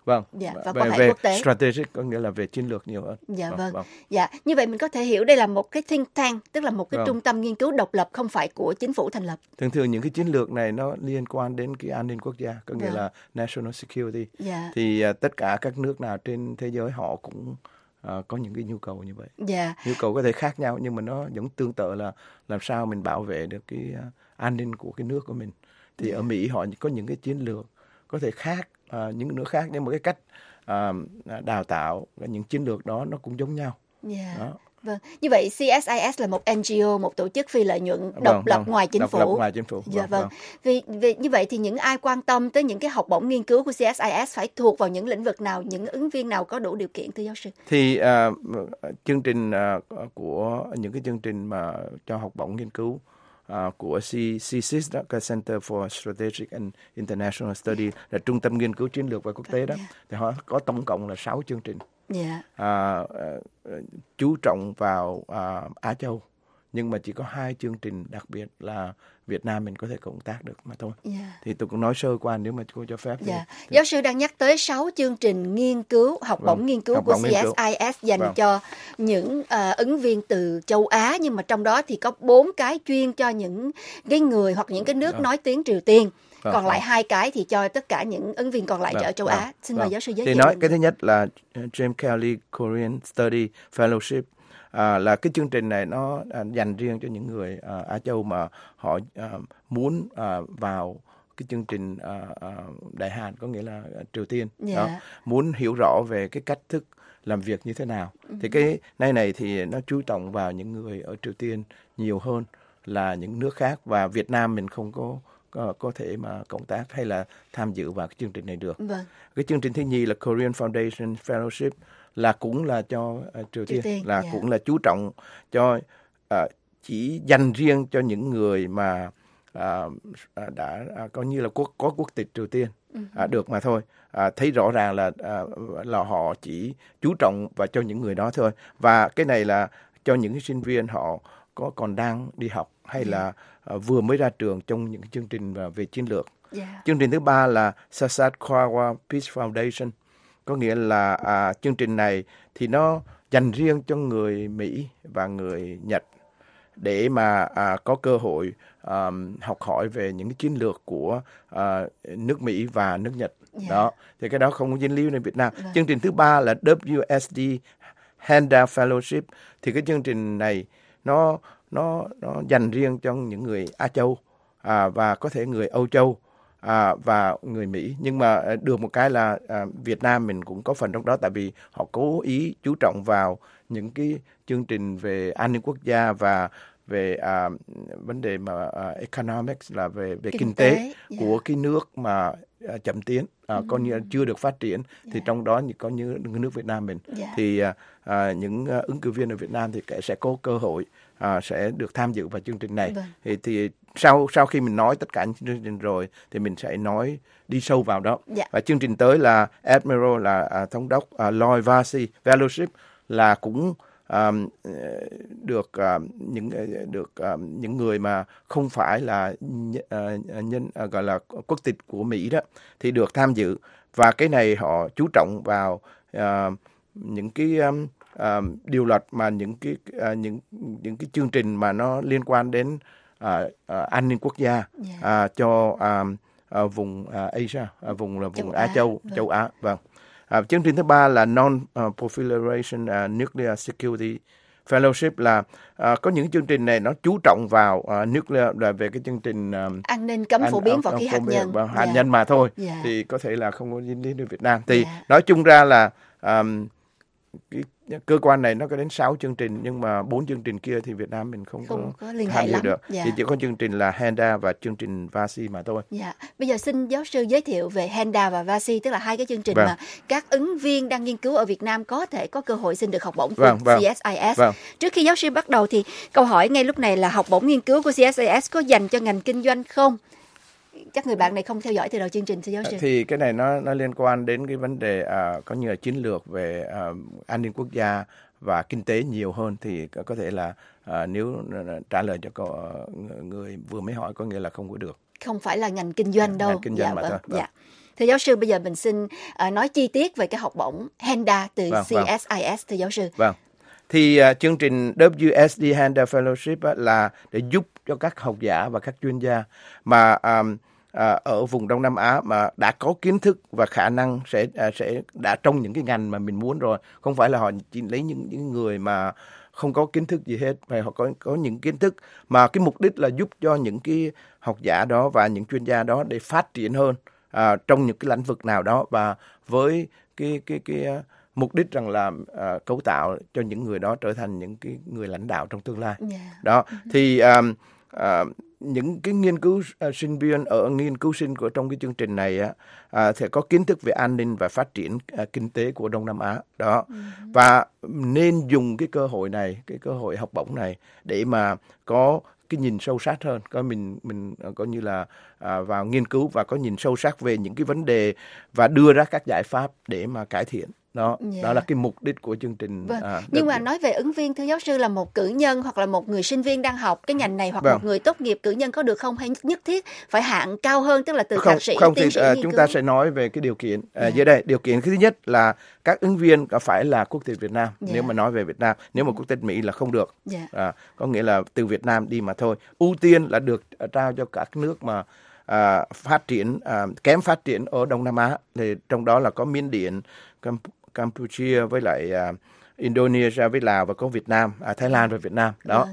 [SPEAKER 12] Vâng.
[SPEAKER 7] Dạ, và
[SPEAKER 12] về,
[SPEAKER 7] quan hệ
[SPEAKER 12] về
[SPEAKER 7] quốc tế.
[SPEAKER 12] strategic có nghĩa là về chiến lược nhiều hơn.
[SPEAKER 7] Dạ vâng,
[SPEAKER 12] vâng. vâng.
[SPEAKER 7] Dạ, như vậy mình có thể hiểu đây là một cái think tank, tức là một cái
[SPEAKER 12] Vâng.
[SPEAKER 7] trung tâm nghiên cứu độc lập không phải của chính phủ thành lập.
[SPEAKER 12] Thường thường những cái chiến lược này nó liên quan đến cái an ninh quốc gia, có nghĩa
[SPEAKER 7] Vâng.
[SPEAKER 12] là national security.
[SPEAKER 7] Dạ.
[SPEAKER 12] Thì uh, tất cả các nước nào trên thế giới họ cũng uh, có những cái nhu cầu như vậy.
[SPEAKER 7] Dạ.
[SPEAKER 12] Nhu cầu có thể khác nhau nhưng mà nó giống tương tự là làm sao mình bảo vệ được cái uh, an ninh của cái nước của mình. Thì
[SPEAKER 7] Dạ.
[SPEAKER 12] ở Mỹ họ có những cái chiến lược có thể khác uh, những nước khác, nhưng mà cái cách uh, đào tạo những chiến lược đó nó cũng giống nhau.
[SPEAKER 7] Dạ.
[SPEAKER 12] Đó.
[SPEAKER 7] Vâng, như vậy xê ét i ét là một en giê ô, một tổ chức phi lợi nhuận độc
[SPEAKER 12] Vâng,
[SPEAKER 7] lập
[SPEAKER 12] vâng,
[SPEAKER 7] ngoài chính
[SPEAKER 12] độc
[SPEAKER 7] phủ.
[SPEAKER 12] lập ngoài chính phủ.
[SPEAKER 7] Dạ
[SPEAKER 12] Vâng,
[SPEAKER 7] vâng.
[SPEAKER 12] vâng.
[SPEAKER 7] Vì, vì như vậy thì những ai quan tâm tới những cái học bổng nghiên cứu của xê ét i ét phải thuộc vào những lĩnh vực nào, những ứng viên nào có đủ điều kiện, thưa giáo sư?
[SPEAKER 12] Thì uh, chương trình uh, của những cái chương trình mà cho học bổng nghiên cứu uh, của C S I S đó, cái Center for Strategic and International Study, là trung tâm nghiên cứu chiến lược và quốc tế đó,
[SPEAKER 7] Yeah.
[SPEAKER 12] thì họ có tổng cộng là sáu chương trình.
[SPEAKER 7] Dạ.
[SPEAKER 12] Uh, uh, chú trọng vào uh, Á Châu, nhưng mà chỉ có hai chương trình đặc biệt là Việt Nam mình có thể cộng tác được mà thôi.
[SPEAKER 7] Dạ.
[SPEAKER 12] Thì tôi cũng nói sơ qua nếu mà cô cho phép.
[SPEAKER 7] Dạ.
[SPEAKER 12] Thì,
[SPEAKER 7] Giáo sư đang nhắc tới sáu chương trình nghiên cứu, học
[SPEAKER 12] Vâng,
[SPEAKER 7] bổng nghiên cứu
[SPEAKER 12] học
[SPEAKER 7] của
[SPEAKER 12] bổng nghiên
[SPEAKER 7] xê ét
[SPEAKER 12] cứu.
[SPEAKER 7] i ét dành
[SPEAKER 12] Vâng.
[SPEAKER 7] cho những uh, ứng viên từ châu Á, nhưng mà trong đó thì có bốn cái chuyên cho những cái người hoặc những cái nước
[SPEAKER 12] Vâng.
[SPEAKER 7] nói tiếng Triều Tiên.
[SPEAKER 12] Vâng,
[SPEAKER 7] Còn lại
[SPEAKER 12] vâng.
[SPEAKER 7] hai cái thì cho tất cả những ứng viên còn lại
[SPEAKER 12] Vâng,
[SPEAKER 7] ở châu
[SPEAKER 12] vâng,
[SPEAKER 7] Á. Xin
[SPEAKER 12] vâng.
[SPEAKER 7] mời giáo sư giới
[SPEAKER 12] Thì
[SPEAKER 7] thiệu.
[SPEAKER 12] nói
[SPEAKER 7] mình.
[SPEAKER 12] cái thứ nhất là James Kelly Korean Study Fellowship. À, là cái chương trình này nó à, dành riêng cho những người à, Á Châu mà họ à, muốn à, vào cái chương trình à, à, Đại Hàn, có nghĩa là à, Triều Tiên.
[SPEAKER 7] Dạ.
[SPEAKER 12] Đó, muốn hiểu rõ về cái cách thức làm việc như thế nào.
[SPEAKER 7] Ừ.
[SPEAKER 12] Thì cái này này thì nó chú trọng vào những người ở Triều Tiên nhiều hơn là những nước khác, và Việt Nam mình không có có, có thể mà cộng tác hay là tham dự vào cái chương trình này được.
[SPEAKER 7] Vâng.
[SPEAKER 12] Cái chương trình thứ nhì là Korean Foundation Fellowship, là cũng là cho uh, Triều,
[SPEAKER 7] Triều
[SPEAKER 12] Tiên,
[SPEAKER 7] Tiên,
[SPEAKER 12] là
[SPEAKER 7] dạ.
[SPEAKER 12] cũng là chú trọng cho uh, chỉ dành riêng cho những người mà uh, uh, đã uh, coi như là quốc có quốc tịch Triều Tiên uh, được mà thôi. Uh, thấy rõ ràng là uh, là họ chỉ chú trọng vào cho những người đó thôi, và cái này là cho những cái sinh viên họ có còn đang đi học hay
[SPEAKER 7] Yeah.
[SPEAKER 12] là uh, vừa mới ra trường trong những cái chương trình uh, về chiến lược.
[SPEAKER 7] Dạ.
[SPEAKER 12] Chương trình thứ ba là Sasakawa Peace Foundation, có nghĩa là à, chương trình này thì nó dành riêng cho người Mỹ và người Nhật để mà à, có cơ hội à, học hỏi về những cái chiến lược của à, nước Mỹ và nước Nhật.
[SPEAKER 7] Yeah.
[SPEAKER 12] Đó, thì cái đó không có dính líu đến Việt Nam.
[SPEAKER 7] Vâng.
[SPEAKER 12] Chương trình thứ ba là W S D Handa Fellowship, thì cái chương trình này nó nó nó dành riêng cho những người Á Châu à, và có thể người Âu Châu à, và người Mỹ. Nhưng mà à, được một cái là à, Việt Nam mình cũng có phần trong đó, tại vì họ cố ý chú trọng vào những cái chương trình về an ninh quốc gia và về à, vấn đề mà à, economics, là về về
[SPEAKER 7] Kinh
[SPEAKER 12] kinh,
[SPEAKER 7] tế,
[SPEAKER 12] tế,
[SPEAKER 7] dạ.
[SPEAKER 12] của cái nước mà à, chậm tiến, à, coi như là chưa được phát triển. Thì
[SPEAKER 7] Dạ.
[SPEAKER 12] trong đó thì có như nước Việt Nam mình
[SPEAKER 7] Dạ.
[SPEAKER 12] thì à, à, những à, ứng cử viên ở Việt Nam thì sẽ có cơ hội à, sẽ được tham dự vào chương trình này.
[SPEAKER 7] Vâng.
[SPEAKER 12] Thì, thì sau sau khi mình nói tất cả những chương trình rồi thì mình sẽ nói đi sâu vào đó.
[SPEAKER 7] Dạ.
[SPEAKER 12] Và chương trình tới là Admiral, là à, thống đốc à, Lloyd Varsi Fellowship, là cũng à, được à, những được à, những người mà không phải là à, nhân à, gọi là quốc tịch của Mỹ đó thì được tham dự. Và cái này họ chú trọng vào à, những cái um, um, điều luật mà những cái uh, những những cái chương trình mà nó liên quan đến uh, uh, an ninh quốc gia
[SPEAKER 7] Dạ.
[SPEAKER 12] uh, cho um, uh, vùng uh, Asia, uh, vùng là vùng
[SPEAKER 7] Châu
[SPEAKER 12] Á,
[SPEAKER 7] Á,
[SPEAKER 12] Châu,
[SPEAKER 7] vâng.
[SPEAKER 12] châu Á, vâng. Uh, chương trình thứ ba là Non-Proliferation uh, Nuclear Security Fellowship, là uh, có những chương trình này nó chú trọng vào uh, nuclear, là về cái chương trình um,
[SPEAKER 7] An ninh cấm
[SPEAKER 12] An-
[SPEAKER 7] phổ biến
[SPEAKER 12] ờ,
[SPEAKER 7] võ
[SPEAKER 12] ờ,
[SPEAKER 7] khí
[SPEAKER 12] phổ
[SPEAKER 7] hạt
[SPEAKER 12] biến
[SPEAKER 7] nhân.
[SPEAKER 12] và hạt
[SPEAKER 7] Dạ.
[SPEAKER 12] nhân mà thôi.
[SPEAKER 7] Dạ.
[SPEAKER 12] Thì có thể là không có dính líu đến Việt Nam. Thì
[SPEAKER 7] Dạ.
[SPEAKER 12] nói chung ra là um, cái cơ quan này nó có đến sáu chương trình, nhưng mà bốn chương trình kia thì Việt Nam mình không,
[SPEAKER 7] Không
[SPEAKER 12] có
[SPEAKER 7] có liên hệ
[SPEAKER 12] tham dự
[SPEAKER 7] lắm.
[SPEAKER 12] được.
[SPEAKER 7] Dạ.
[SPEAKER 12] Thì chỉ có chương trình là Handa và chương trình Vasi mà thôi.
[SPEAKER 7] Dạ, bây giờ xin giáo sư giới thiệu về Handa và Vasi, tức là hai cái chương trình
[SPEAKER 12] Vâng.
[SPEAKER 7] mà các ứng viên đang nghiên cứu ở Việt Nam có thể có cơ hội xin được học bổng của
[SPEAKER 12] Vâng, vâng.
[SPEAKER 7] xê ét i ét.
[SPEAKER 12] Vâng.
[SPEAKER 7] Trước khi giáo sư bắt đầu thì câu hỏi ngay lúc này là học bổng nghiên cứu của xê ét i ét có dành cho ngành kinh doanh không? Chắc người bạn này không theo dõi từ đầu chương trình, thưa giáo sư.
[SPEAKER 12] Thì cái này nó nó liên quan đến cái vấn đề à, có như là chiến lược về à, an ninh quốc gia và kinh tế nhiều hơn. Thì có có thể là à, nếu trả lời cho câu, người vừa mới hỏi có nghĩa là không có được.
[SPEAKER 7] Không phải là ngành kinh doanh đâu.
[SPEAKER 12] Ngành kinh doanh
[SPEAKER 7] dạ,
[SPEAKER 12] mà
[SPEAKER 7] vâng,
[SPEAKER 12] thôi. Vâng.
[SPEAKER 7] Dạ. Thưa giáo sư, bây giờ mình xin uh, nói chi tiết về cái học bổng HENDA từ
[SPEAKER 12] Vâng,
[SPEAKER 7] xê ét i ét, thưa giáo sư.
[SPEAKER 12] Vâng. Thì uh, chương trình W S D HENDA Fellowship á, là để giúp cho các học giả và các chuyên gia mà um, uh, ở vùng Đông Nam Á mà đã có kiến thức và khả năng sẽ uh, sẽ đã trong những cái ngành mà mình muốn rồi. Không phải là họ chỉ lấy những những người mà không có kiến thức gì hết, phải họ có có những kiến thức mà cái mục đích là giúp cho những cái học giả đó và những chuyên gia đó để phát triển hơn uh, trong những cái lĩnh vực nào đó, và với cái cái cái uh, mục đích rằng là uh, cấu tạo cho những người đó trở thành những cái người lãnh đạo trong tương lai.
[SPEAKER 7] Yeah.
[SPEAKER 12] Đó thì um, uh, những cái nghiên cứu uh, sinh viên ở nghiên cứu sinh của trong cái chương trình này á uh, sẽ có kiến thức về an ninh và phát triển uh, kinh tế của Đông Nam Á đó. Uh-huh. Và nên dùng cái cơ hội này, cái cơ hội học bổng này để mà có cái nhìn sâu sắc hơn, có mình mình coi như là à, vào nghiên cứu và có nhìn sâu sắc về những cái vấn đề và đưa ra các giải pháp để mà cải thiện. Đó, yeah. Đó là cái mục đích của chương trình.
[SPEAKER 7] Vâng.
[SPEAKER 12] À,
[SPEAKER 7] Nhưng mà nói về ứng viên, thưa giáo sư, là một cử nhân hoặc là một người sinh viên đang học cái ngành này, hoặc
[SPEAKER 12] vâng.
[SPEAKER 7] một người tốt nghiệp cử nhân có được không, hay nhất thiết phải hạng cao hơn, tức là từ
[SPEAKER 12] không,
[SPEAKER 7] thạc sĩ,
[SPEAKER 12] không
[SPEAKER 7] tiến
[SPEAKER 12] thì
[SPEAKER 7] sĩ
[SPEAKER 12] uh,
[SPEAKER 7] nghiên
[SPEAKER 12] chúng
[SPEAKER 7] cứu?
[SPEAKER 12] ta sẽ nói về cái điều kiện. Uh,
[SPEAKER 7] yeah.
[SPEAKER 12] Dưới đây, điều kiện thứ nhất là các ứng viên phải là quốc tịch Việt Nam.
[SPEAKER 7] Yeah.
[SPEAKER 12] Nếu mà nói về Việt Nam, nếu mà quốc tịch Mỹ là không được.
[SPEAKER 7] Yeah.
[SPEAKER 12] À, có nghĩa là từ Việt Nam đi mà thôi. Ưu tiên là được trao cho các nước mà à, phát triển à, kém phát triển ở Đông Nam Á, thì trong đó là có Miến Điện, Camp- Campuchia với lại uh, Indonesia với Lào, và có Việt Nam, à, Thái Lan và Việt Nam đó.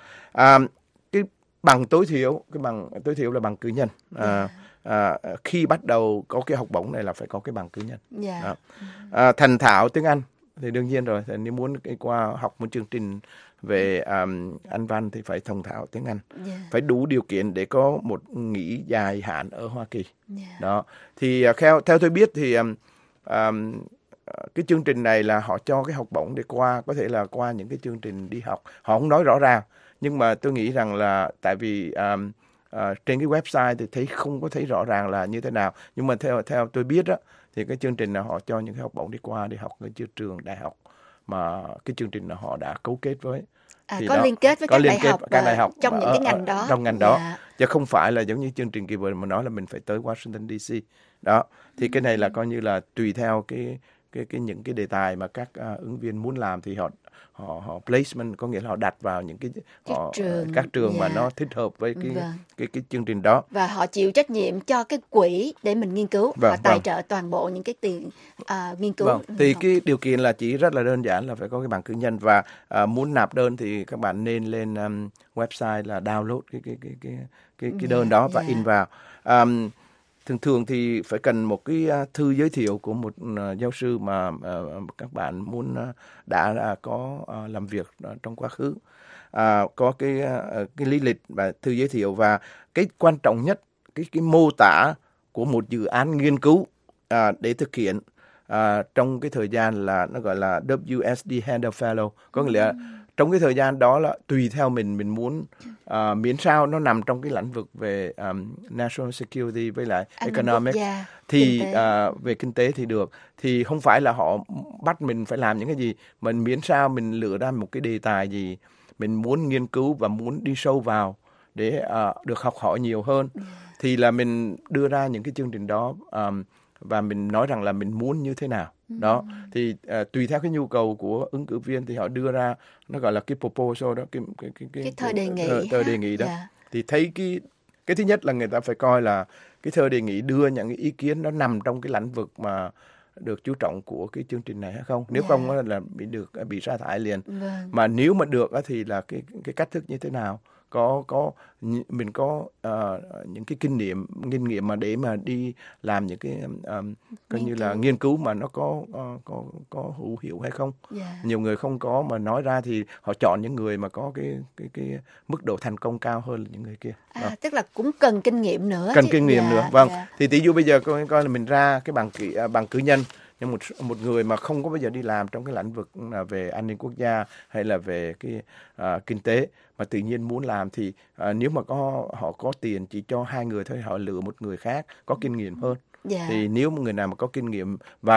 [SPEAKER 12] À, cái bằng tối thiểu, cái bằng tối thiểu là bằng cử nhân. À, à, khi bắt đầu có cái học bổng này là phải có cái bằng cử nhân.
[SPEAKER 7] Yeah.
[SPEAKER 12] À, thành thạo tiếng Anh thì đương nhiên rồi. Thì nếu muốn qua học một chương trình về um, Anh văn thì phải thông thạo tiếng Anh. Yeah. Phải đủ điều kiện để có một nghỉ dài hạn ở Hoa Kỳ. Yeah. Đó. Thì uh, theo theo tôi biết thì um, um, cái chương trình này là họ cho cái học bổng để qua, có thể là qua những cái chương trình đi học. Họ không nói rõ ràng, nhưng mà tôi nghĩ rằng là tại vì um, uh, trên cái website thì thấy không có thấy rõ ràng là như thế nào. Nhưng mà theo theo tôi biết á, thì cái chương trình là họ cho những cái học bổng đi qua để học ở trường đại học mà cái chương trình là họ đã cấu kết với.
[SPEAKER 7] À,
[SPEAKER 12] thì
[SPEAKER 7] có
[SPEAKER 12] đó,
[SPEAKER 7] liên kết với
[SPEAKER 12] có
[SPEAKER 7] các,
[SPEAKER 12] liên
[SPEAKER 7] đại
[SPEAKER 12] kết
[SPEAKER 7] học,
[SPEAKER 12] các đại học
[SPEAKER 7] trong những
[SPEAKER 12] ở,
[SPEAKER 7] cái ngành đó.
[SPEAKER 12] Trong ngành đó.
[SPEAKER 7] Yeah.
[SPEAKER 12] Chứ không phải là giống như chương trình kỳ vừa mà nói là mình phải tới Washington đê xê. Đó. Thì cái này là coi như là tùy theo cái cái cái những cái đề tài mà các uh, ứng viên muốn làm thì họ họ họ placement, có nghĩa là họ đặt vào những cái họ,
[SPEAKER 7] trường,
[SPEAKER 12] các trường yeah. mà nó thích hợp với cái, vâng. cái cái chương trình đó,
[SPEAKER 7] và họ chịu trách nhiệm cho cái quỹ để mình nghiên cứu,
[SPEAKER 12] vâng,
[SPEAKER 7] họ tài
[SPEAKER 12] vâng.
[SPEAKER 7] trợ toàn bộ những cái tiền uh, nghiên cứu.
[SPEAKER 12] Vâng. Thì cái điều kiện là chỉ rất là đơn giản là phải có cái bằng cử nhân, và uh, muốn nạp đơn thì các bạn nên lên um, website là download cái cái cái cái cái, cái đơn yeah, đó và yeah. in vào. Um, Thường thường thì phải cần một cái thư giới thiệu của một uh, giáo sư mà uh, các bạn muốn uh, đã uh, có uh, làm việc uh, trong quá khứ, uh, có cái uh, cái lý lịch và thư giới thiệu, và cái quan trọng nhất cái cái mô tả của một dự án nghiên cứu uh, để thực hiện uh, trong cái thời gian là nó gọi là W S D HENDA Fellow, có nghĩa là trong cái thời gian đó là tùy theo mình mình muốn uh, miễn sao nó nằm trong cái lĩnh vực về um, national security với lại
[SPEAKER 7] Anh
[SPEAKER 12] economic
[SPEAKER 7] gia,
[SPEAKER 12] thì
[SPEAKER 7] kinh tế.
[SPEAKER 12] Uh, về kinh tế thì được, thì không phải là họ bắt mình phải làm những cái gì, mình miễn sao mình lựa ra một cái đề tài gì mình muốn nghiên cứu và muốn đi sâu vào để uh, được học hỏi nhiều hơn, yeah. thì là mình đưa ra những cái chương trình đó, um, và mình nói rằng là mình muốn như thế nào. Đó, thì uh, tùy theo cái nhu cầu của ứng cử viên thì họ đưa ra, nó gọi là cái proposal đó, cái cái cái
[SPEAKER 7] cái, cái thơ đề nghị,
[SPEAKER 12] thơ, thơ đề nghị đó.
[SPEAKER 7] Yeah.
[SPEAKER 12] Thì thấy cái cái thứ nhất là người ta phải coi là cái thơ đề nghị đưa những cái ý kiến nó nằm trong cái lĩnh vực mà được chú trọng của cái chương trình này hay không. Nếu yeah. không là bị được bị sa thải liền.
[SPEAKER 7] Vâng.
[SPEAKER 12] Mà nếu mà được thì là cái cái cách thức như thế nào, có có mình có uh, những cái kinh nghiệm kinh nghiệm mà để mà đi làm những cái um, coi như là nghiên cứu mà nó có uh, có có hữu hiệu hay không. Yeah. Nhiều người không có mà nói ra thì họ chọn những người mà có cái cái cái mức độ thành công cao hơn những người kia.
[SPEAKER 7] À,
[SPEAKER 12] đó.
[SPEAKER 7] Tức là cũng cần kinh nghiệm nữa.
[SPEAKER 12] Cần
[SPEAKER 7] chứ.
[SPEAKER 12] kinh nghiệm
[SPEAKER 7] yeah,
[SPEAKER 12] nữa. Vâng.
[SPEAKER 7] Yeah.
[SPEAKER 12] Thì tỷ dụ bây giờ coi coi là mình ra cái bằng kỹ, bằng cử nhân, nhưng một một người mà không có bao giờ đi làm trong cái lĩnh vực là về an ninh quốc gia hay là về cái uh, kinh tế, mà tự nhiên muốn làm thì uh, nếu mà có họ có tiền chỉ cho hai người thôi, họ lựa một người khác có kinh nghiệm hơn. Yeah. Thì nếu một người nào mà có kinh nghiệm và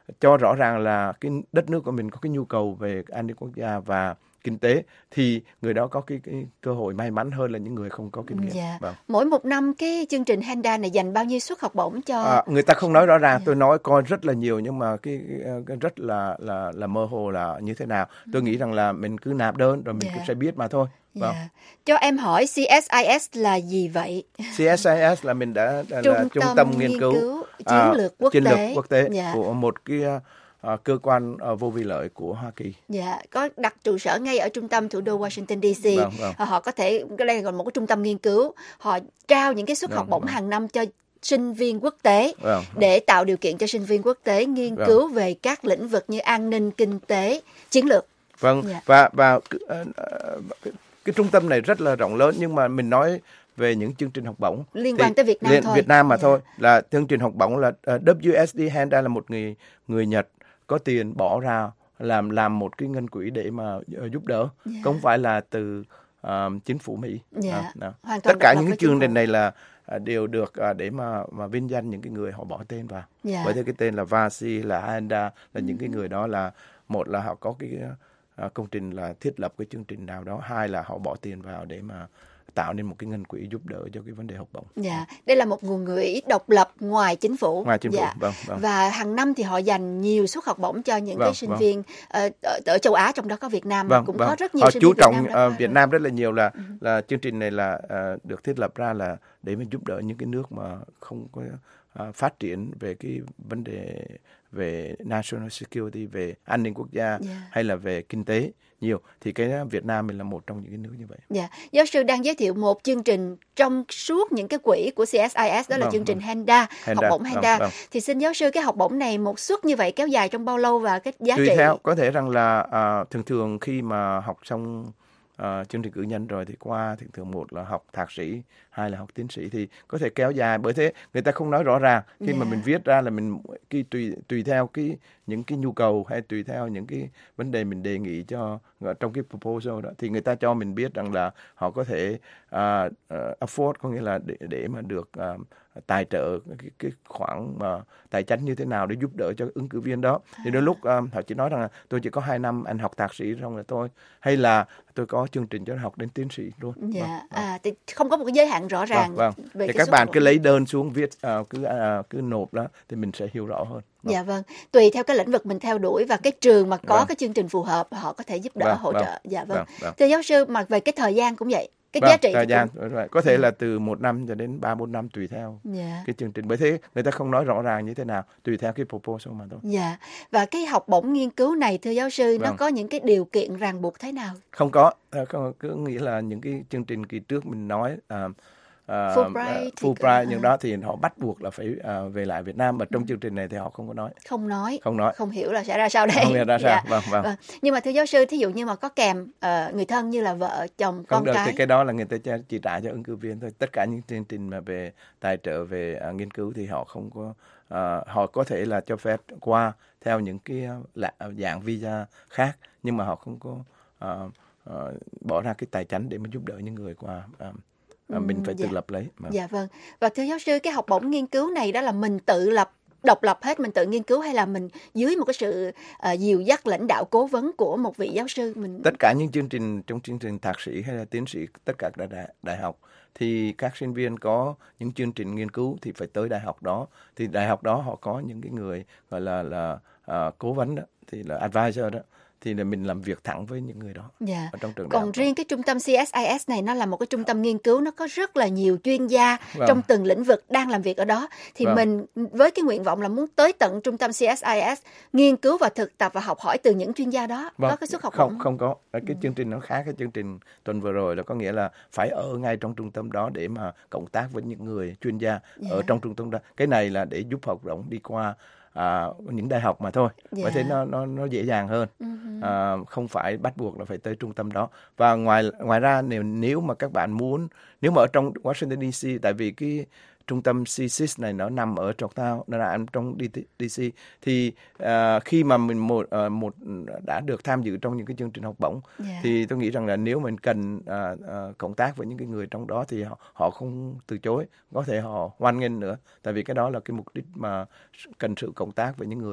[SPEAKER 12] cho rõ ràng là cái đất nước của mình có cái nhu cầu về an ninh quốc gia và kinh tế, thì người đó có cái, cái cơ hội may mắn hơn là những người không có kinh nghiệm.
[SPEAKER 7] Dạ.
[SPEAKER 12] Vâng.
[SPEAKER 7] Mỗi một năm cái chương trình Henda này dành bao nhiêu suất học bổng cho?
[SPEAKER 12] À, người ta không nói rõ ràng,
[SPEAKER 7] Dạ.
[SPEAKER 12] tôi nói coi rất là nhiều nhưng mà cái, cái rất là là là mơ hồ là như thế nào. Tôi nghĩ rằng là mình cứ nạp đơn rồi mình
[SPEAKER 7] Dạ.
[SPEAKER 12] cứ sẽ biết mà thôi. Vâng.
[SPEAKER 7] Dạ. Cho em hỏi xê ét i ét là gì vậy?
[SPEAKER 12] xê ét i ét là mình đã là
[SPEAKER 7] Trung
[SPEAKER 12] là trung
[SPEAKER 7] tâm
[SPEAKER 12] tâm
[SPEAKER 7] nghiên
[SPEAKER 12] nghiên cứu,
[SPEAKER 7] cứu chiến
[SPEAKER 12] à,
[SPEAKER 7] lược quốc
[SPEAKER 12] chiến
[SPEAKER 7] tế.
[SPEAKER 12] lược quốc tế
[SPEAKER 7] Dạ.
[SPEAKER 12] của một cái à, cơ quan à, vô vi lợi của Hoa Kỳ.
[SPEAKER 7] Dạ, có đặt trụ sở ngay ở trung tâm thủ đô Washington đê xê.
[SPEAKER 12] Vâng, vâng.
[SPEAKER 7] Họ có thể, cái đây còn một cái trung tâm nghiên cứu, họ trao những cái suất
[SPEAKER 12] Vâng,
[SPEAKER 7] học bổng
[SPEAKER 12] vâng.
[SPEAKER 7] hàng năm cho sinh viên quốc tế
[SPEAKER 12] Vâng,
[SPEAKER 7] để tạo điều kiện cho sinh viên quốc tế nghiên
[SPEAKER 12] Vâng.
[SPEAKER 7] cứu về các lĩnh vực như an ninh, kinh tế, chiến lược.
[SPEAKER 12] Vâng,
[SPEAKER 7] Dạ.
[SPEAKER 12] và và cái, ờ, ờ, cái, cái trung tâm này rất là rộng lớn, nhưng mà mình nói về những chương trình học bổng
[SPEAKER 7] Liên
[SPEAKER 12] thì
[SPEAKER 7] quan tới Việt Nam
[SPEAKER 12] liên-
[SPEAKER 7] thôi.
[SPEAKER 12] Việt Nam mà
[SPEAKER 7] Dạ.
[SPEAKER 12] thôi, là chương trình học bổng là uh, vê ét đê Henda là một người người Nhật có tiền bỏ ra làm làm một cái ngân quỹ để mà uh, giúp đỡ,
[SPEAKER 7] Dạ.
[SPEAKER 12] không phải là từ uh, chính phủ Mỹ.
[SPEAKER 7] Dạ,
[SPEAKER 12] À, đó.
[SPEAKER 7] hoàn toàn
[SPEAKER 12] Tất cả
[SPEAKER 7] độc lập
[SPEAKER 12] những
[SPEAKER 7] với
[SPEAKER 12] cái
[SPEAKER 7] chính
[SPEAKER 12] chương
[SPEAKER 7] phủ.
[SPEAKER 12] trình này là uh, đều được uh, để mà mà vinh danh những cái người họ bỏ tên vào.
[SPEAKER 7] Dạ.
[SPEAKER 12] Bởi thế cái tên là Vasi, là Henda, là những cái người đó là một là họ có cái uh, công trình là thiết lập cái chương trình nào đó, hai là họ bỏ tiền vào để mà tạo nên một cái ngân quỹ giúp đỡ cho cái vấn đề học bổng.
[SPEAKER 7] Dạ, đây là một nguồn quỹ độc lập ngoài chính phủ.
[SPEAKER 12] Ngoài chính phủ,
[SPEAKER 7] Dạ.
[SPEAKER 12] vâng, vâng.
[SPEAKER 7] Và hàng năm thì họ dành nhiều suất học bổng cho những
[SPEAKER 12] Vâng,
[SPEAKER 7] cái sinh
[SPEAKER 12] vâng.
[SPEAKER 7] viên ờ, ở, ở châu Á, trong đó có Việt Nam,
[SPEAKER 12] Vâng,
[SPEAKER 7] cũng
[SPEAKER 12] vâng.
[SPEAKER 7] có rất nhiều
[SPEAKER 12] Họ
[SPEAKER 7] sinh
[SPEAKER 12] chú
[SPEAKER 7] viên Việt
[SPEAKER 12] trọng
[SPEAKER 7] Nam đã
[SPEAKER 12] ờ,
[SPEAKER 7] qua
[SPEAKER 12] Việt
[SPEAKER 7] rồi.
[SPEAKER 12] Nam rất là nhiều, là là chương trình này là ờ, được thiết lập ra là để mà giúp đỡ những cái nước mà không có ờ, phát triển về cái vấn đề về national security, về an ninh quốc gia,
[SPEAKER 7] Dạ.
[SPEAKER 12] hay là về kinh tế nhiều, thì cái Việt Nam mình là một trong những cái nước như vậy.
[SPEAKER 7] Dạ, giáo sư đang giới thiệu một chương trình trong suốt những cái quỹ của xê ét i ét, đó là
[SPEAKER 12] Vâng,
[SPEAKER 7] chương trình
[SPEAKER 12] vâng.
[SPEAKER 7] Henda, học
[SPEAKER 12] Henda,
[SPEAKER 7] bổng
[SPEAKER 12] vâng,
[SPEAKER 7] Henda.
[SPEAKER 12] vâng.
[SPEAKER 7] Thì xin giáo sư, cái học bổng này một suất như vậy kéo dài trong bao lâu và cái giá
[SPEAKER 12] Tùy
[SPEAKER 7] trị?
[SPEAKER 12] theo, có thể rằng là à, thường thường khi mà học xong à, chương trình cử nhân rồi thì qua thường thường một là học thạc sĩ, hai là học tiến sĩ, thì có thể kéo dài. Bởi thế người ta không nói rõ ràng khi mà
[SPEAKER 7] Dạ.
[SPEAKER 12] mình viết ra là mình cái tùy tùy theo cái những cái nhu cầu, hay tùy theo những cái vấn đề mình đề nghị cho trong cái proposal đó, thì người ta cho mình biết rằng là họ có thể à, uh, afford, có nghĩa là để để mà được à, tài trợ cái, cái khoản mà tài chính như thế nào để giúp đỡ cho ứng cử viên đó. Thì đôi lúc um, họ chỉ nói rằng là tôi chỉ có hai năm anh học thạc sĩ xong rồi tôi, hay là tôi có chương trình cho học đến tiến sĩ luôn.
[SPEAKER 7] Dạ,
[SPEAKER 12] Vâng, vâng.
[SPEAKER 7] à, thì không có một cái giới hạn rõ ràng
[SPEAKER 12] Vâng, vâng.
[SPEAKER 7] về
[SPEAKER 12] Thì
[SPEAKER 7] cái
[SPEAKER 12] các
[SPEAKER 7] suất
[SPEAKER 12] bạn
[SPEAKER 7] học
[SPEAKER 12] cứ
[SPEAKER 7] bổng.
[SPEAKER 12] lấy đơn xuống viết uh, cứ uh, cứ nộp đó thì mình sẽ hiểu rõ hơn. Vâng.
[SPEAKER 7] Dạ vâng, tùy theo cái lĩnh vực mình theo đuổi và cái trường mà có
[SPEAKER 12] Vâng.
[SPEAKER 7] cái chương trình phù hợp họ có thể giúp đỡ,
[SPEAKER 12] Vâng,
[SPEAKER 7] hỗ
[SPEAKER 12] vâng,
[SPEAKER 7] trợ. Dạ vâng.
[SPEAKER 12] vâng, vâng.
[SPEAKER 7] Thưa giáo sư, mà về cái thời gian cũng vậy, cái
[SPEAKER 12] Vâng,
[SPEAKER 7] giá trị
[SPEAKER 12] thời
[SPEAKER 7] thì
[SPEAKER 12] gian
[SPEAKER 7] cũng...
[SPEAKER 12] đúng rồi. Có thể là từ một năm cho đến ba bốn năm tùy theo
[SPEAKER 7] Dạ.
[SPEAKER 12] cái chương trình. Bởi thế người ta không nói rõ ràng như thế nào, tùy theo cái proposal mà thôi.
[SPEAKER 7] Dạ, và cái học bổng nghiên cứu này thưa giáo sư, nó
[SPEAKER 12] Vâng.
[SPEAKER 7] có những cái điều kiện ràng buộc thế nào?
[SPEAKER 12] Không có, ờ, có cứ nghĩ là những cái chương trình kỳ trước mình nói uh, uh,
[SPEAKER 7] Fulbright thì
[SPEAKER 12] Fulbright
[SPEAKER 7] có-
[SPEAKER 12] những đó thì họ bắt buộc là phải uh, về lại Việt Nam, mà trong chương trình này thì họ không có nói.
[SPEAKER 7] Không nói,
[SPEAKER 12] Không nói.
[SPEAKER 7] không hiểu là sẽ ra sao đây.
[SPEAKER 12] Không hiểu ra sao.
[SPEAKER 7] Dạ.
[SPEAKER 12] Vâng, vâng.
[SPEAKER 7] Nhưng mà thưa giáo sư, thí dụ như mà có kèm ờ, người thân như là vợ, chồng,
[SPEAKER 12] Không
[SPEAKER 7] con
[SPEAKER 12] được,
[SPEAKER 7] cái.
[SPEAKER 12] thì cái đó là người ta cho- chỉ trả cho ứng cử viên thôi. Tất cả những chương trình mà về tài trợ về uh, nghiên cứu thì họ không có, uh, họ có thể là cho phép qua theo những cái uh, lạ- dạng visa khác, nhưng mà họ không có uh, uh, bỏ ra cái tài chính để mà giúp đỡ những người qua. Uh, uh, mình phải tự
[SPEAKER 7] dạ.
[SPEAKER 12] lập lấy. Vâng.
[SPEAKER 7] Dạ vâng. Và thưa giáo sư, cái học bổng nghiên cứu này đó là mình tự lập, độc lập hết, mình tự nghiên cứu, hay là mình dưới một cái sự uh, dìu dắt lãnh đạo cố vấn của một vị giáo sư? Mình
[SPEAKER 12] Tất cả những chương trình trong chương trình thạc sĩ hay là tiến sĩ, tất cả đại, đại, đại học thì các sinh viên có những chương trình nghiên cứu thì phải tới đại học đó, thì đại học đó họ có những cái người gọi là là uh, cố vấn đó, thì là advisor đó, thì là mình làm việc thẳng với những người đó
[SPEAKER 7] Dạ.
[SPEAKER 12] ở trong trường đại
[SPEAKER 7] Còn
[SPEAKER 12] học.
[SPEAKER 7] riêng cái trung tâm xê ét i ét này, nó là một cái trung tâm nghiên cứu, nó có rất là nhiều chuyên gia
[SPEAKER 12] Vâng.
[SPEAKER 7] trong từng lĩnh vực đang làm việc ở đó. Thì
[SPEAKER 12] Vâng.
[SPEAKER 7] mình với cái nguyện vọng là muốn tới tận trung tâm xê ét i ét, nghiên cứu và thực tập và học hỏi từ những chuyên gia đó.
[SPEAKER 12] Vâng,
[SPEAKER 7] Có cái suất học
[SPEAKER 12] không
[SPEAKER 7] bổng.
[SPEAKER 12] không có. Cái chương trình nó khác cái chương trình tuần vừa rồi, là có nghĩa là phải ở ngay trong trung tâm đó để mà cộng tác với những người chuyên gia
[SPEAKER 7] Dạ.
[SPEAKER 12] ở trong trung tâm đó. Cái này là để giúp học bổng đi qua à, những đại học mà thôi.
[SPEAKER 7] Dạ.
[SPEAKER 12] Bởi thế nó nó nó dễ dàng hơn.
[SPEAKER 7] Uh-huh.
[SPEAKER 12] À, không phải bắt buộc là phải tới trung tâm đó. Và ngoài ngoài ra nếu nếu mà các bạn muốn, nếu mà ở trong Washington đê xê, tại vì cái trung tâm xê ét i ét này nó nằm ở Georgetown, nó nằm trong đê xê, thì uh, khi mà mình một uh, một đã được tham dự trong những cái chương trình học bổng,
[SPEAKER 7] Dạ.
[SPEAKER 12] thì tôi nghĩ rằng là nếu mình cần uh, uh, cộng tác với những cái người trong đó thì họ, họ không từ chối, có thể họ hoan nghênh nữa, tại vì cái đó là cái mục đích mà cần sự cộng tác với những người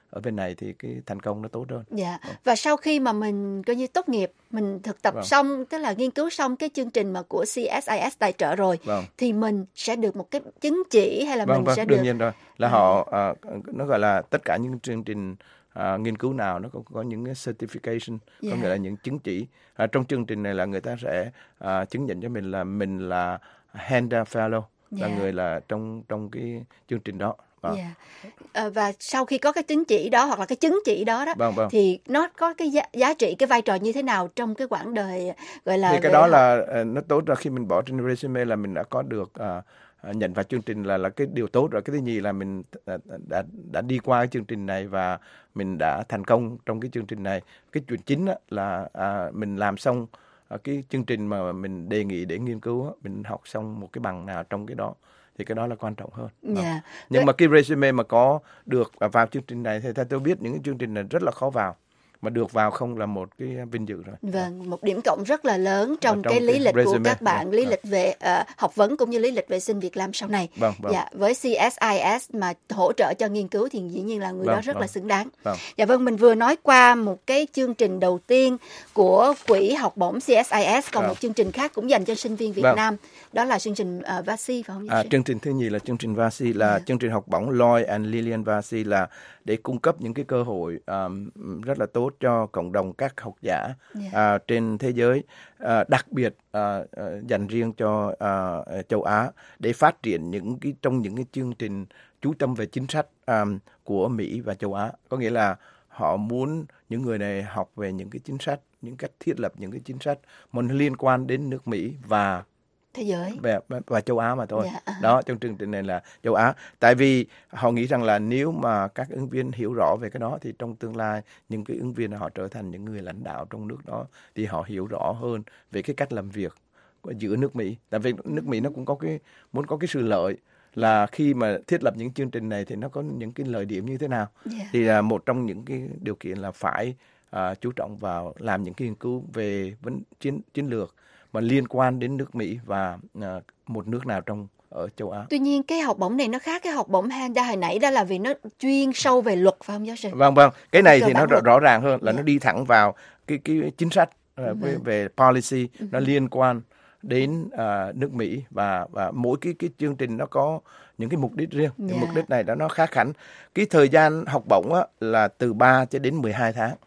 [SPEAKER 12] ở bên này thì cái thành công nó tốt hơn.
[SPEAKER 7] Dạ. Và sau khi mà mình coi như tốt nghiệp, mình thực tập
[SPEAKER 12] Vâng.
[SPEAKER 7] xong, tức là nghiên cứu xong cái chương trình mà của xê ét i ét tài trợ rồi,
[SPEAKER 12] Vâng.
[SPEAKER 7] thì mình sẽ được một cái chứng chỉ hay là
[SPEAKER 12] Vâng,
[SPEAKER 7] mình
[SPEAKER 12] vâng,
[SPEAKER 7] sẽ
[SPEAKER 12] đương
[SPEAKER 7] được
[SPEAKER 12] nhiên rồi. Là
[SPEAKER 7] À.
[SPEAKER 12] họ à, nó gọi là tất cả những chương trình à, nghiên cứu nào nó có, có những cái certification,
[SPEAKER 7] Dạ.
[SPEAKER 12] có nghĩa là những chứng chỉ. À, trong chương trình này là người ta sẽ à, chứng nhận cho mình là mình là Handa Fellow, là
[SPEAKER 7] Dạ.
[SPEAKER 12] người là trong trong cái chương trình đó. À.
[SPEAKER 7] Dạ. Ờ, và sau khi có cái chứng chỉ đó hoặc là cái chứng chỉ đó đó,
[SPEAKER 12] Vâng, vâng.
[SPEAKER 7] thì nó có cái giá, giá trị, cái vai trò như thế nào trong cái quãng đời gọi là
[SPEAKER 12] Thì cái
[SPEAKER 7] về
[SPEAKER 12] đó
[SPEAKER 7] học-
[SPEAKER 12] là à, nó tốt rồi, khi mình bỏ trên resume là mình đã có được à, à, nhận vào chương trình là là cái điều tốt rồi. Cái thứ nhì là mình đã, đã đã đi qua cái chương trình này và mình đã thành công trong cái chương trình này. Cái chuyện chính á, là à, mình làm xong à, cái chương trình mà mình đề nghị để nghiên cứu á, mình học xong một cái bằng nào trong cái đó thì cái đó là quan trọng hơn. Vâng.
[SPEAKER 7] Dạ.
[SPEAKER 12] Nhưng
[SPEAKER 7] Vậy-
[SPEAKER 12] mà cái resume mà có được vào chương trình này thì theo tôi biết những cái chương trình này rất là khó vào, mà được vào không là một cái vinh dự rồi.
[SPEAKER 7] Vâng, một điểm cộng rất là lớn trong,
[SPEAKER 12] Ở trong
[SPEAKER 7] cái lý
[SPEAKER 12] cái
[SPEAKER 7] lịch của
[SPEAKER 12] resume,
[SPEAKER 7] các bạn,
[SPEAKER 12] vâng,
[SPEAKER 7] lý
[SPEAKER 12] vâng.
[SPEAKER 7] lịch về ờ, học vấn cũng như lý lịch về xin việc làm sau này.
[SPEAKER 12] Vâng, vâng.
[SPEAKER 7] Dạ, với xê ét i ét mà hỗ trợ cho nghiên cứu thì dĩ nhiên là người
[SPEAKER 12] Vâng,
[SPEAKER 7] đó rất
[SPEAKER 12] vâng.
[SPEAKER 7] là xứng đáng.
[SPEAKER 12] Vâng.
[SPEAKER 7] Dạ vâng, mình vừa nói qua một cái chương trình đầu tiên của quỹ học bổng xê ét i ét, còn
[SPEAKER 12] Vâng.
[SPEAKER 7] một chương trình khác cũng dành cho sinh viên Việt
[SPEAKER 12] Vâng.
[SPEAKER 7] Nam, đó là chương trình uh, vê a xê phải không?
[SPEAKER 12] À, chương trình thứ nhì là chương trình vê a xê, là chương trình học bổng Lloyd and Lillian vê a xê, là để cung cấp những cái cơ hội um, rất là tốt cho cộng đồng các học giả
[SPEAKER 7] Yeah.
[SPEAKER 12] à, trên thế giới, à, đặc biệt à, à, dành riêng cho à, châu Á để phát triển những cái trong những cái chương trình chú tâm về chính sách um, của Mỹ và châu Á. Có nghĩa là họ muốn những người này học về những cái chính sách, những cách thiết lập những cái chính sách mà nó liên quan đến nước Mỹ và
[SPEAKER 7] Thế giới.
[SPEAKER 12] và, và châu Á mà thôi.
[SPEAKER 7] Dạ, à.
[SPEAKER 12] Đó, trong chương trình này là châu Á. Tại vì họ nghĩ rằng là nếu mà các ứng viên hiểu rõ về cái đó thì trong tương lai những cái ứng viên họ trở thành những người lãnh đạo trong nước đó, thì họ hiểu rõ hơn về cái cách làm việc của- giữa nước Mỹ. Tại vì nước Mỹ nó cũng có cái muốn có cái sự lợi, là khi mà thiết lập những chương trình này thì nó có những cái lợi điểm như thế nào.
[SPEAKER 7] Dạ.
[SPEAKER 12] Thì là một trong những cái điều kiện là phải à, chú trọng vào làm những cái nghiên cứu về vấn chiến chiến lược mà liên quan đến nước Mỹ và à, một nước nào trong ở châu Á.
[SPEAKER 7] Tuy nhiên cái học bổng này nó khác cái học bổng Handa hồi nãy, đó là vì nó chuyên sâu về luật phải không giáo sư?
[SPEAKER 12] Vâng vâng, cái này
[SPEAKER 7] Cơ
[SPEAKER 12] thì nó
[SPEAKER 7] bản
[SPEAKER 12] rõ,
[SPEAKER 7] luật.
[SPEAKER 12] rõ ràng hơn là
[SPEAKER 7] Dạ.
[SPEAKER 12] nó đi thẳng vào cái cái chính sách à, về,
[SPEAKER 7] Vâng.
[SPEAKER 12] về policy, nó liên quan đến à, nước Mỹ, và và mỗi cái cái chương trình nó có những cái mục đích riêng. Cái
[SPEAKER 7] Dạ.
[SPEAKER 12] mục đích này đó nó khác hẳn. Cái thời gian học bổng á, là từ ba cho đến mười hai tháng.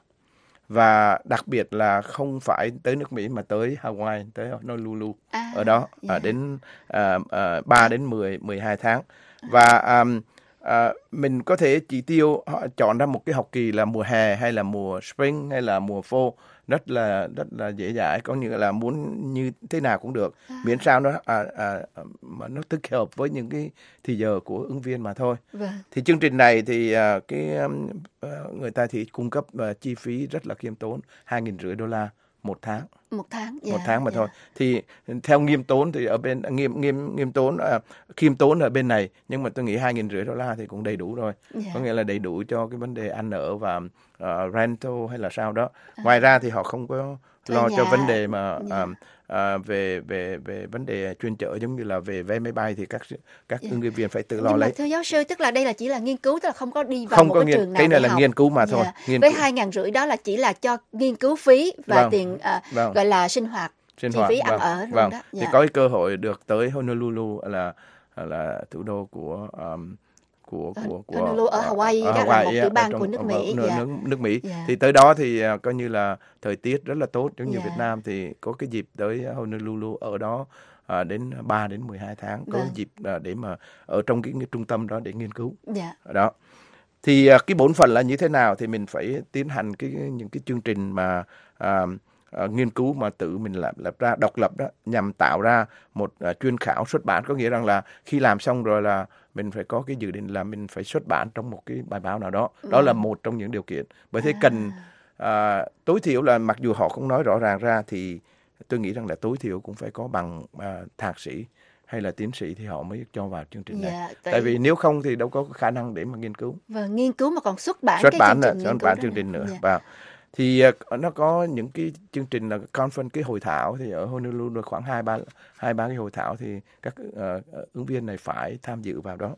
[SPEAKER 12] Và đặc biệt là không phải tới nước Mỹ mà tới Hawaii, tới Honolulu,
[SPEAKER 7] À,
[SPEAKER 12] ở đó
[SPEAKER 7] dạ.
[SPEAKER 12] à, đến à, à, ba đến mười, mười hai tháng. Và à, à, mình có thể chỉ tiêu họ chọn ra một cái học kỳ là mùa hè hay là mùa spring hay là mùa fall, rất là rất là dễ dãi, có nghĩa là muốn như thế nào cũng được, miễn sao nó à, à, mà nó thích hợp với những cái thì giờ của ứng viên mà thôi.
[SPEAKER 7] Vâng.
[SPEAKER 12] Thì chương trình này thì à, cái um, à, người ta thì cung cấp à, chi phí rất là khiêm tốn, hai nghìn rưỡi đô la một tháng.
[SPEAKER 7] Một tháng. Dạ,
[SPEAKER 12] Một tháng mà
[SPEAKER 7] dạ.
[SPEAKER 12] thôi. Thì theo nghiêm tốn thì ở bên nghiêm nghiêm nghiêm tốn à, khiêm tốn ở bên này, nhưng mà tôi nghĩ hai nghìn rưỡi đô la thì cũng đầy đủ rồi.
[SPEAKER 7] Dạ.
[SPEAKER 12] Có nghĩa là đầy đủ cho cái vấn đề ăn ở và uh, rental hay là sao đó. Ngoài ra thì họ không có
[SPEAKER 7] Thuê
[SPEAKER 12] lo cho
[SPEAKER 7] nhà.
[SPEAKER 12] vấn đề mà
[SPEAKER 7] Dạ.
[SPEAKER 12] à, à, về về về vấn đề chuyên chở, giống như là về vé máy bay thì các các
[SPEAKER 7] Dạ.
[SPEAKER 12] ứng cử viên phải tự lo
[SPEAKER 7] Nhưng mà
[SPEAKER 12] lấy.
[SPEAKER 7] thưa giáo sư, tức là đây là chỉ là nghiên cứu, tức là không có đi vào
[SPEAKER 12] Không
[SPEAKER 7] một
[SPEAKER 12] có
[SPEAKER 7] cái
[SPEAKER 12] nghiên-
[SPEAKER 7] trường nào
[SPEAKER 12] cái này
[SPEAKER 7] để
[SPEAKER 12] là
[SPEAKER 7] học.
[SPEAKER 12] nghiên cứu mà thôi,
[SPEAKER 7] Dạ.
[SPEAKER 12] nghiên
[SPEAKER 7] Với
[SPEAKER 12] cứu.
[SPEAKER 7] hai ngàn rưỡi đó là chỉ là cho nghiên cứu phí và
[SPEAKER 12] Vâng.
[SPEAKER 7] tiền à,
[SPEAKER 12] Vâng.
[SPEAKER 7] gọi là sinh hoạt,
[SPEAKER 12] Sinh
[SPEAKER 7] chi
[SPEAKER 12] hoạt,
[SPEAKER 7] phí ăn
[SPEAKER 12] vâng,
[SPEAKER 7] ở luôn
[SPEAKER 12] vâng.
[SPEAKER 7] đó.
[SPEAKER 12] Thì
[SPEAKER 7] Dạ.
[SPEAKER 12] có cái cơ hội được tới Honolulu, là là thủ đô của um, của của của
[SPEAKER 7] Honolulu ở Hawaii, đó là một
[SPEAKER 12] Hawaii,
[SPEAKER 7] tiểu
[SPEAKER 12] ở
[SPEAKER 7] bang
[SPEAKER 12] trong-
[SPEAKER 7] của nước
[SPEAKER 12] ở
[SPEAKER 7] Mỹ,
[SPEAKER 12] nước,
[SPEAKER 7] dạ.
[SPEAKER 12] nước, nước Mỹ.
[SPEAKER 7] Dạ.
[SPEAKER 12] Thì tới đó thì à, coi như là thời tiết rất là tốt, giống như
[SPEAKER 7] Dạ.
[SPEAKER 12] Việt Nam thì có cái dịp tới Honolulu ở đó à, đến ba đến mười hai tháng, có
[SPEAKER 7] Vâng.
[SPEAKER 12] dịp à, để mà ở trong cái, cái trung tâm đó để nghiên cứu.
[SPEAKER 7] Dạ.
[SPEAKER 12] Đó. Thì à, cái bổn phận là như thế nào thì mình phải tiến hành cái những cái chương trình mà à, à, nghiên cứu mà tự mình làm lập ra độc lập đó, nhằm tạo ra một à, chuyên khảo xuất bản. Có nghĩa rằng là khi làm xong rồi là mình phải có cái dự định là mình phải xuất bản trong một cái bài báo nào đó. Đó là một trong những điều kiện. Bởi thế cần à, tối thiểu là mặc dù họ không nói rõ ràng ra thì tôi nghĩ rằng là tối thiểu cũng phải có bằng à, thạc sĩ hay là tiến sĩ thì họ mới cho vào chương trình này.
[SPEAKER 7] Dạ,
[SPEAKER 12] Tại...
[SPEAKER 7] tại-
[SPEAKER 12] vì nếu không thì đâu có khả năng để mà nghiên cứu.
[SPEAKER 7] Và nghiên cứu mà còn xuất bản
[SPEAKER 12] Xuất
[SPEAKER 7] cái
[SPEAKER 12] bản
[SPEAKER 7] chương
[SPEAKER 12] là
[SPEAKER 7] trình
[SPEAKER 12] xuất
[SPEAKER 7] nghiên
[SPEAKER 12] bản
[SPEAKER 7] cứu
[SPEAKER 12] chương
[SPEAKER 7] đó
[SPEAKER 12] trình
[SPEAKER 7] nữa.
[SPEAKER 12] nữa.
[SPEAKER 7] Dạ.
[SPEAKER 12] Vào. Thì à, nó có những cái chương trình là conference, cái hội thảo, thì ở Honolulu khoảng hai ba hai ba cái hội thảo thì các uh, ứng viên này phải tham dự vào đó.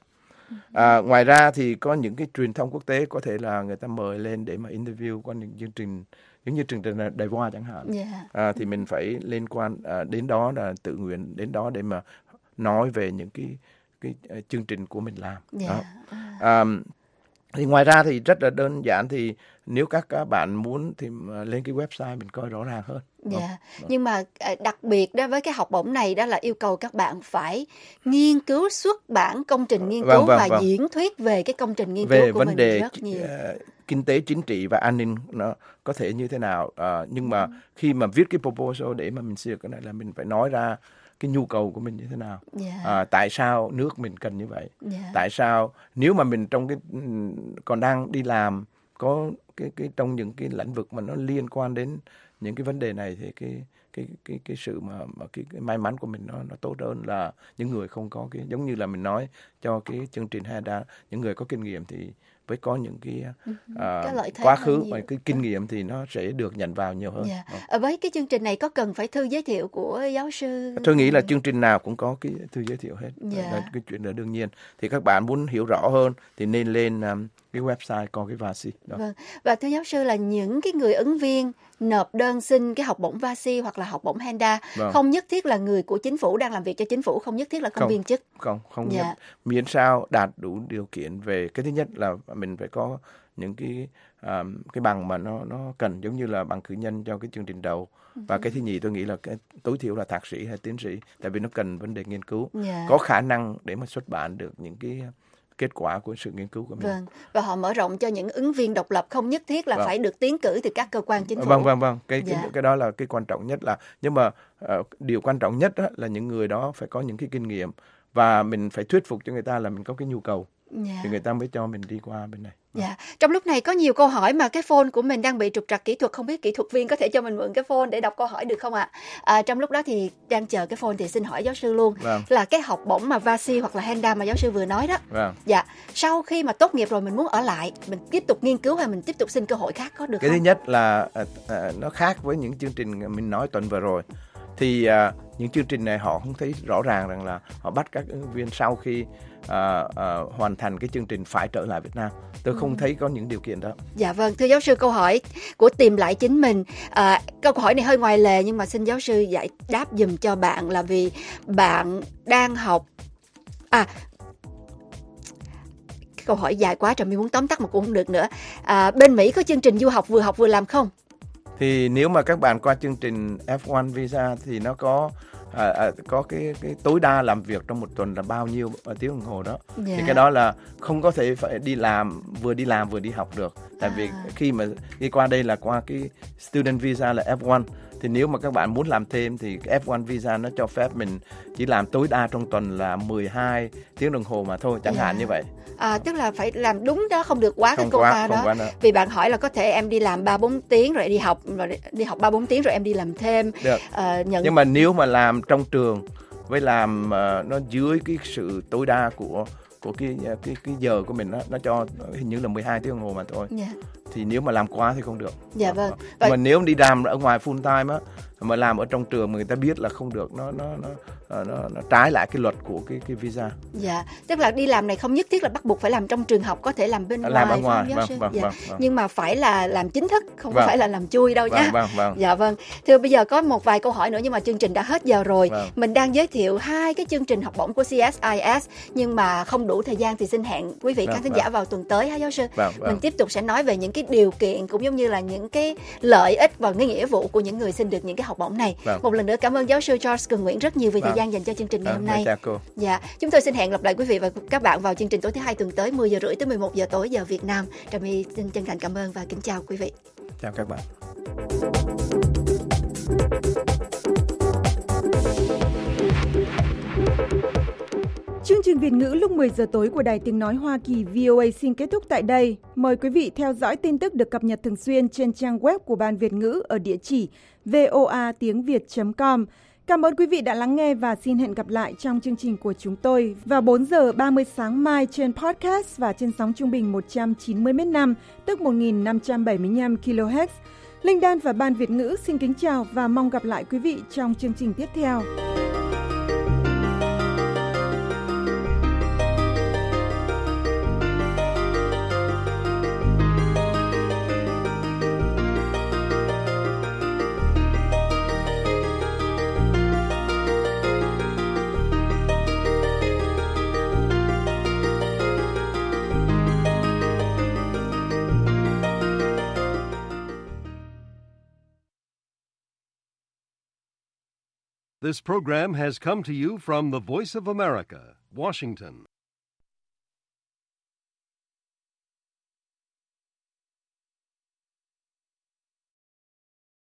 [SPEAKER 12] À, ngoài ra thì có những cái truyền thông quốc tế có thể là người ta mời lên để mà interview qua những chương trình giống như chương trình Đài Voa chẳng hạn.
[SPEAKER 7] Yeah.
[SPEAKER 12] À, thì mình phải liên quan à, đến đó là tự nguyện đến đó để mà nói về những cái cái uh, chương trình của mình làm.
[SPEAKER 7] Yeah.
[SPEAKER 12] Đó. À, thì ngoài ra thì rất là đơn giản, thì nếu các các bạn muốn thì lên cái website mình coi rõ ràng hơn.
[SPEAKER 7] Dạ. Yeah. Nhưng mà đặc biệt đó với cái học bổng này đó là yêu cầu các bạn phải nghiên cứu xuất bản công trình nghiên cứu vâng, vâng, và vâng. diễn thuyết về cái công trình nghiên
[SPEAKER 12] về
[SPEAKER 7] cứu của
[SPEAKER 12] vấn
[SPEAKER 7] mình
[SPEAKER 12] đề
[SPEAKER 7] rất nhiều.
[SPEAKER 12] Uh, kinh tế chính trị và an ninh nó có thể như thế nào. Uh, nhưng mà khi mà viết cái proposal để mà mình xây cái này là mình phải nói ra cái nhu cầu của mình như thế nào. Yeah. À, tại sao nước mình cần như vậy? Yeah. Tại sao nếu mà mình trong cái còn đang đi làm có cái cái trong những cái lĩnh vực mà nó liên quan đến những cái vấn đề này thì cái cái cái cái sự mà mà cái, cái may mắn của mình nó nó tốt hơn là những người không có cái, giống như là mình nói cho cái chương trình Heda, những người có kinh nghiệm thì với có những cái, uh, cái quá khứ và cái kinh nghiệm thì nó sẽ được nhận vào nhiều hơn.
[SPEAKER 7] Yeah. Ở với cái chương trình này có cần phải thư giới thiệu của giáo sư?
[SPEAKER 12] Tôi nghĩ là chương trình nào cũng có cái thư giới thiệu hết. Yeah. Là cái chuyện đó đương nhiên. Thì các bạn muốn hiểu rõ hơn thì nên lên um, cái website coi cái vê a xê đó.
[SPEAKER 7] Vâng. Và thưa giáo sư là những cái người ứng viên nộp đơn xin cái học bổng vê a xê hoặc là học bổng Heda vâng. không nhất thiết là người của chính phủ đang làm việc cho chính phủ, không nhất thiết là công
[SPEAKER 12] không,
[SPEAKER 7] viên chức.
[SPEAKER 12] Không, không
[SPEAKER 7] dạ.
[SPEAKER 12] nhất. Miễn sao đạt đủ điều kiện về cái thứ nhất là mình phải có những cái um, cái bằng mà nó nó cần, giống như là bằng cử nhân cho cái chương trình đầu. Và cái thứ nhì tôi nghĩ là cái tối thiểu là thạc sĩ hay tiến sĩ, tại vì nó cần vấn đề nghiên cứu, yeah. có khả năng để mà xuất bản được những cái kết quả của sự nghiên cứu của mình.
[SPEAKER 7] Vâng. Và họ mở rộng cho những ứng viên độc lập, không nhất thiết là vâng. phải được tiến cử từ các cơ quan chính phủ.
[SPEAKER 12] Vâng vâng vâng. Cái dạ. cái, cái đó là cái quan trọng nhất, là nhưng mà uh, điều quan trọng nhất là những người đó phải có những cái kinh nghiệm và mình phải thuyết phục cho người ta là mình có cái nhu cầu. Yeah. Thì người ta mới cho mình đi qua bên này.
[SPEAKER 7] Dạ. Yeah. Trong lúc này có nhiều câu hỏi mà cái phone của mình đang bị trục trặc kỹ thuật, không biết kỹ thuật viên có thể cho mình mượn cái phone để đọc câu hỏi được không ạ? À, trong lúc đó thì đang chờ cái phone thì xin hỏi giáo sư luôn vâng. là cái học bổng mà vê a xê hoặc là Heda mà giáo sư vừa nói đó.
[SPEAKER 12] Vâng.
[SPEAKER 7] Dạ. Sau khi mà tốt nghiệp rồi mình muốn ở lại, mình tiếp tục nghiên cứu hay mình tiếp tục xin cơ hội khác có được
[SPEAKER 12] cái
[SPEAKER 7] không?
[SPEAKER 12] Cái thứ nhất là à, à, nó khác với những chương trình mình nói tuần vừa rồi. Thì à, những chương trình này họ không thấy rõ ràng rằng là họ bắt các ứng viên sau khi à, à, hoàn thành cái chương trình phải trở lại Việt Nam. Tôi không ừ. thấy có những điều kiện đó.
[SPEAKER 7] Dạ vâng, thưa giáo sư, câu hỏi của Tìm Lại Chính Mình, à, câu hỏi này hơi ngoài lề nhưng mà xin giáo sư giải đáp giùm cho bạn, là vì bạn đang học à câu hỏi dài quá rồi, mình muốn tóm tắt mà cũng không được nữa. À, bên Mỹ có chương trình du học vừa học vừa làm không?
[SPEAKER 12] Thì nếu mà các bạn qua chương trình F một visa thì nó có à, à, có cái cái tối đa làm việc trong một tuần là bao nhiêu tiếng đồng hồ đó. Yeah. Thì cái đó là không có thể phải đi làm vừa đi làm vừa đi học được. Tại à. vì khi mà đi qua đây là qua cái student visa là F một, thì nếu mà các bạn muốn làm thêm thì cái F một visa nó cho phép mình chỉ làm tối đa trong tuần là mười hai tiếng đồng hồ mà thôi, chẳng yeah. hạn như vậy.
[SPEAKER 7] À, tức là phải làm đúng đó, không được quá không cái cô ta đó. Vì bạn hỏi là có thể em đi làm ba bốn tiếng rồi đi học, rồi đi học ba bốn tiếng rồi em đi làm thêm.
[SPEAKER 12] Được. À, nhận... Nhưng mà nếu mà làm trong trường với làm uh, nó dưới cái sự tối đa của của cái cái cái giờ của mình đó, nó cho hình như là mười hai tiếng đồng hồ mà thôi. Yeah. Thì nếu mà làm quá thì không được.
[SPEAKER 7] Dạ vâng.
[SPEAKER 12] Vậy... Mà nếu đi làm ở ngoài full time á, mà làm ở trong trường mà người ta biết là không được, nó nó nó nó, nó trái lại cái luật của cái cái visa.
[SPEAKER 7] Dạ, tức là đi làm này không nhất thiết là bắt buộc phải làm trong trường học, có thể làm bên
[SPEAKER 12] làm
[SPEAKER 7] ngoài,
[SPEAKER 12] ngoài.
[SPEAKER 7] Vâng,
[SPEAKER 12] vâng,
[SPEAKER 7] dạ.
[SPEAKER 12] vâng, vâng.
[SPEAKER 7] Nhưng mà phải là làm chính thức, không
[SPEAKER 12] vâng.
[SPEAKER 7] phải là làm chui đâu
[SPEAKER 12] vâng,
[SPEAKER 7] nhá.
[SPEAKER 12] Vâng, vâng.
[SPEAKER 7] Dạ vâng. Thưa, bây giờ có một vài câu hỏi nữa nhưng mà chương trình đã hết giờ rồi. Vâng. Mình đang giới thiệu hai cái chương trình học bổng của xê ét i ét nhưng mà không đủ thời gian thì xin hẹn quý vị vâng, khán thính vâng. giả vào tuần tới ha giáo sư.
[SPEAKER 12] Vâng, vâng.
[SPEAKER 7] Mình tiếp tục sẽ nói về những cái điều kiện cũng giống như là những cái lợi ích và cái nghĩa vụ của những người xin được những cái học bổng này. Vâng. Một lần nữa cảm ơn giáo sư George Cường Nguyễn rất nhiều vì vâng. thời gian dành cho chương trình ngày vâng, hôm nay.
[SPEAKER 12] Chào cô.
[SPEAKER 7] Dạ, chúng tôi xin hẹn gặp lại quý vị và các bạn vào chương trình tối thứ hai tuần tới mười giờ rưỡi tới mười một giờ tối giờ Việt Nam. Trà My xin chân thành cảm ơn và kính chào quý vị.
[SPEAKER 12] Chào các bạn.
[SPEAKER 3] Chương trình Việt ngữ lúc mười giờ tối của Đài Tiếng Nói Hoa Kỳ vê o a xin kết thúc tại đây. Mời quý vị theo dõi tin tức được cập nhật thường xuyên trên trang web của Ban Việt ngữ ở địa chỉ voa tiếng việt chấm com. Cảm ơn quý vị đã lắng nghe và xin hẹn gặp lại trong chương trình của chúng tôi vào bốn giờ ba mươi sáng mai trên podcast và trên sóng trung bình một trăm chín mươi mét năm, tức một nghìn năm trăm bảy mươi lăm ki lô héc. Linh Đan và Ban Việt ngữ xin kính chào và mong gặp lại quý vị trong chương trình tiếp theo.
[SPEAKER 1] This program has come to you from the Voice of America, Washington.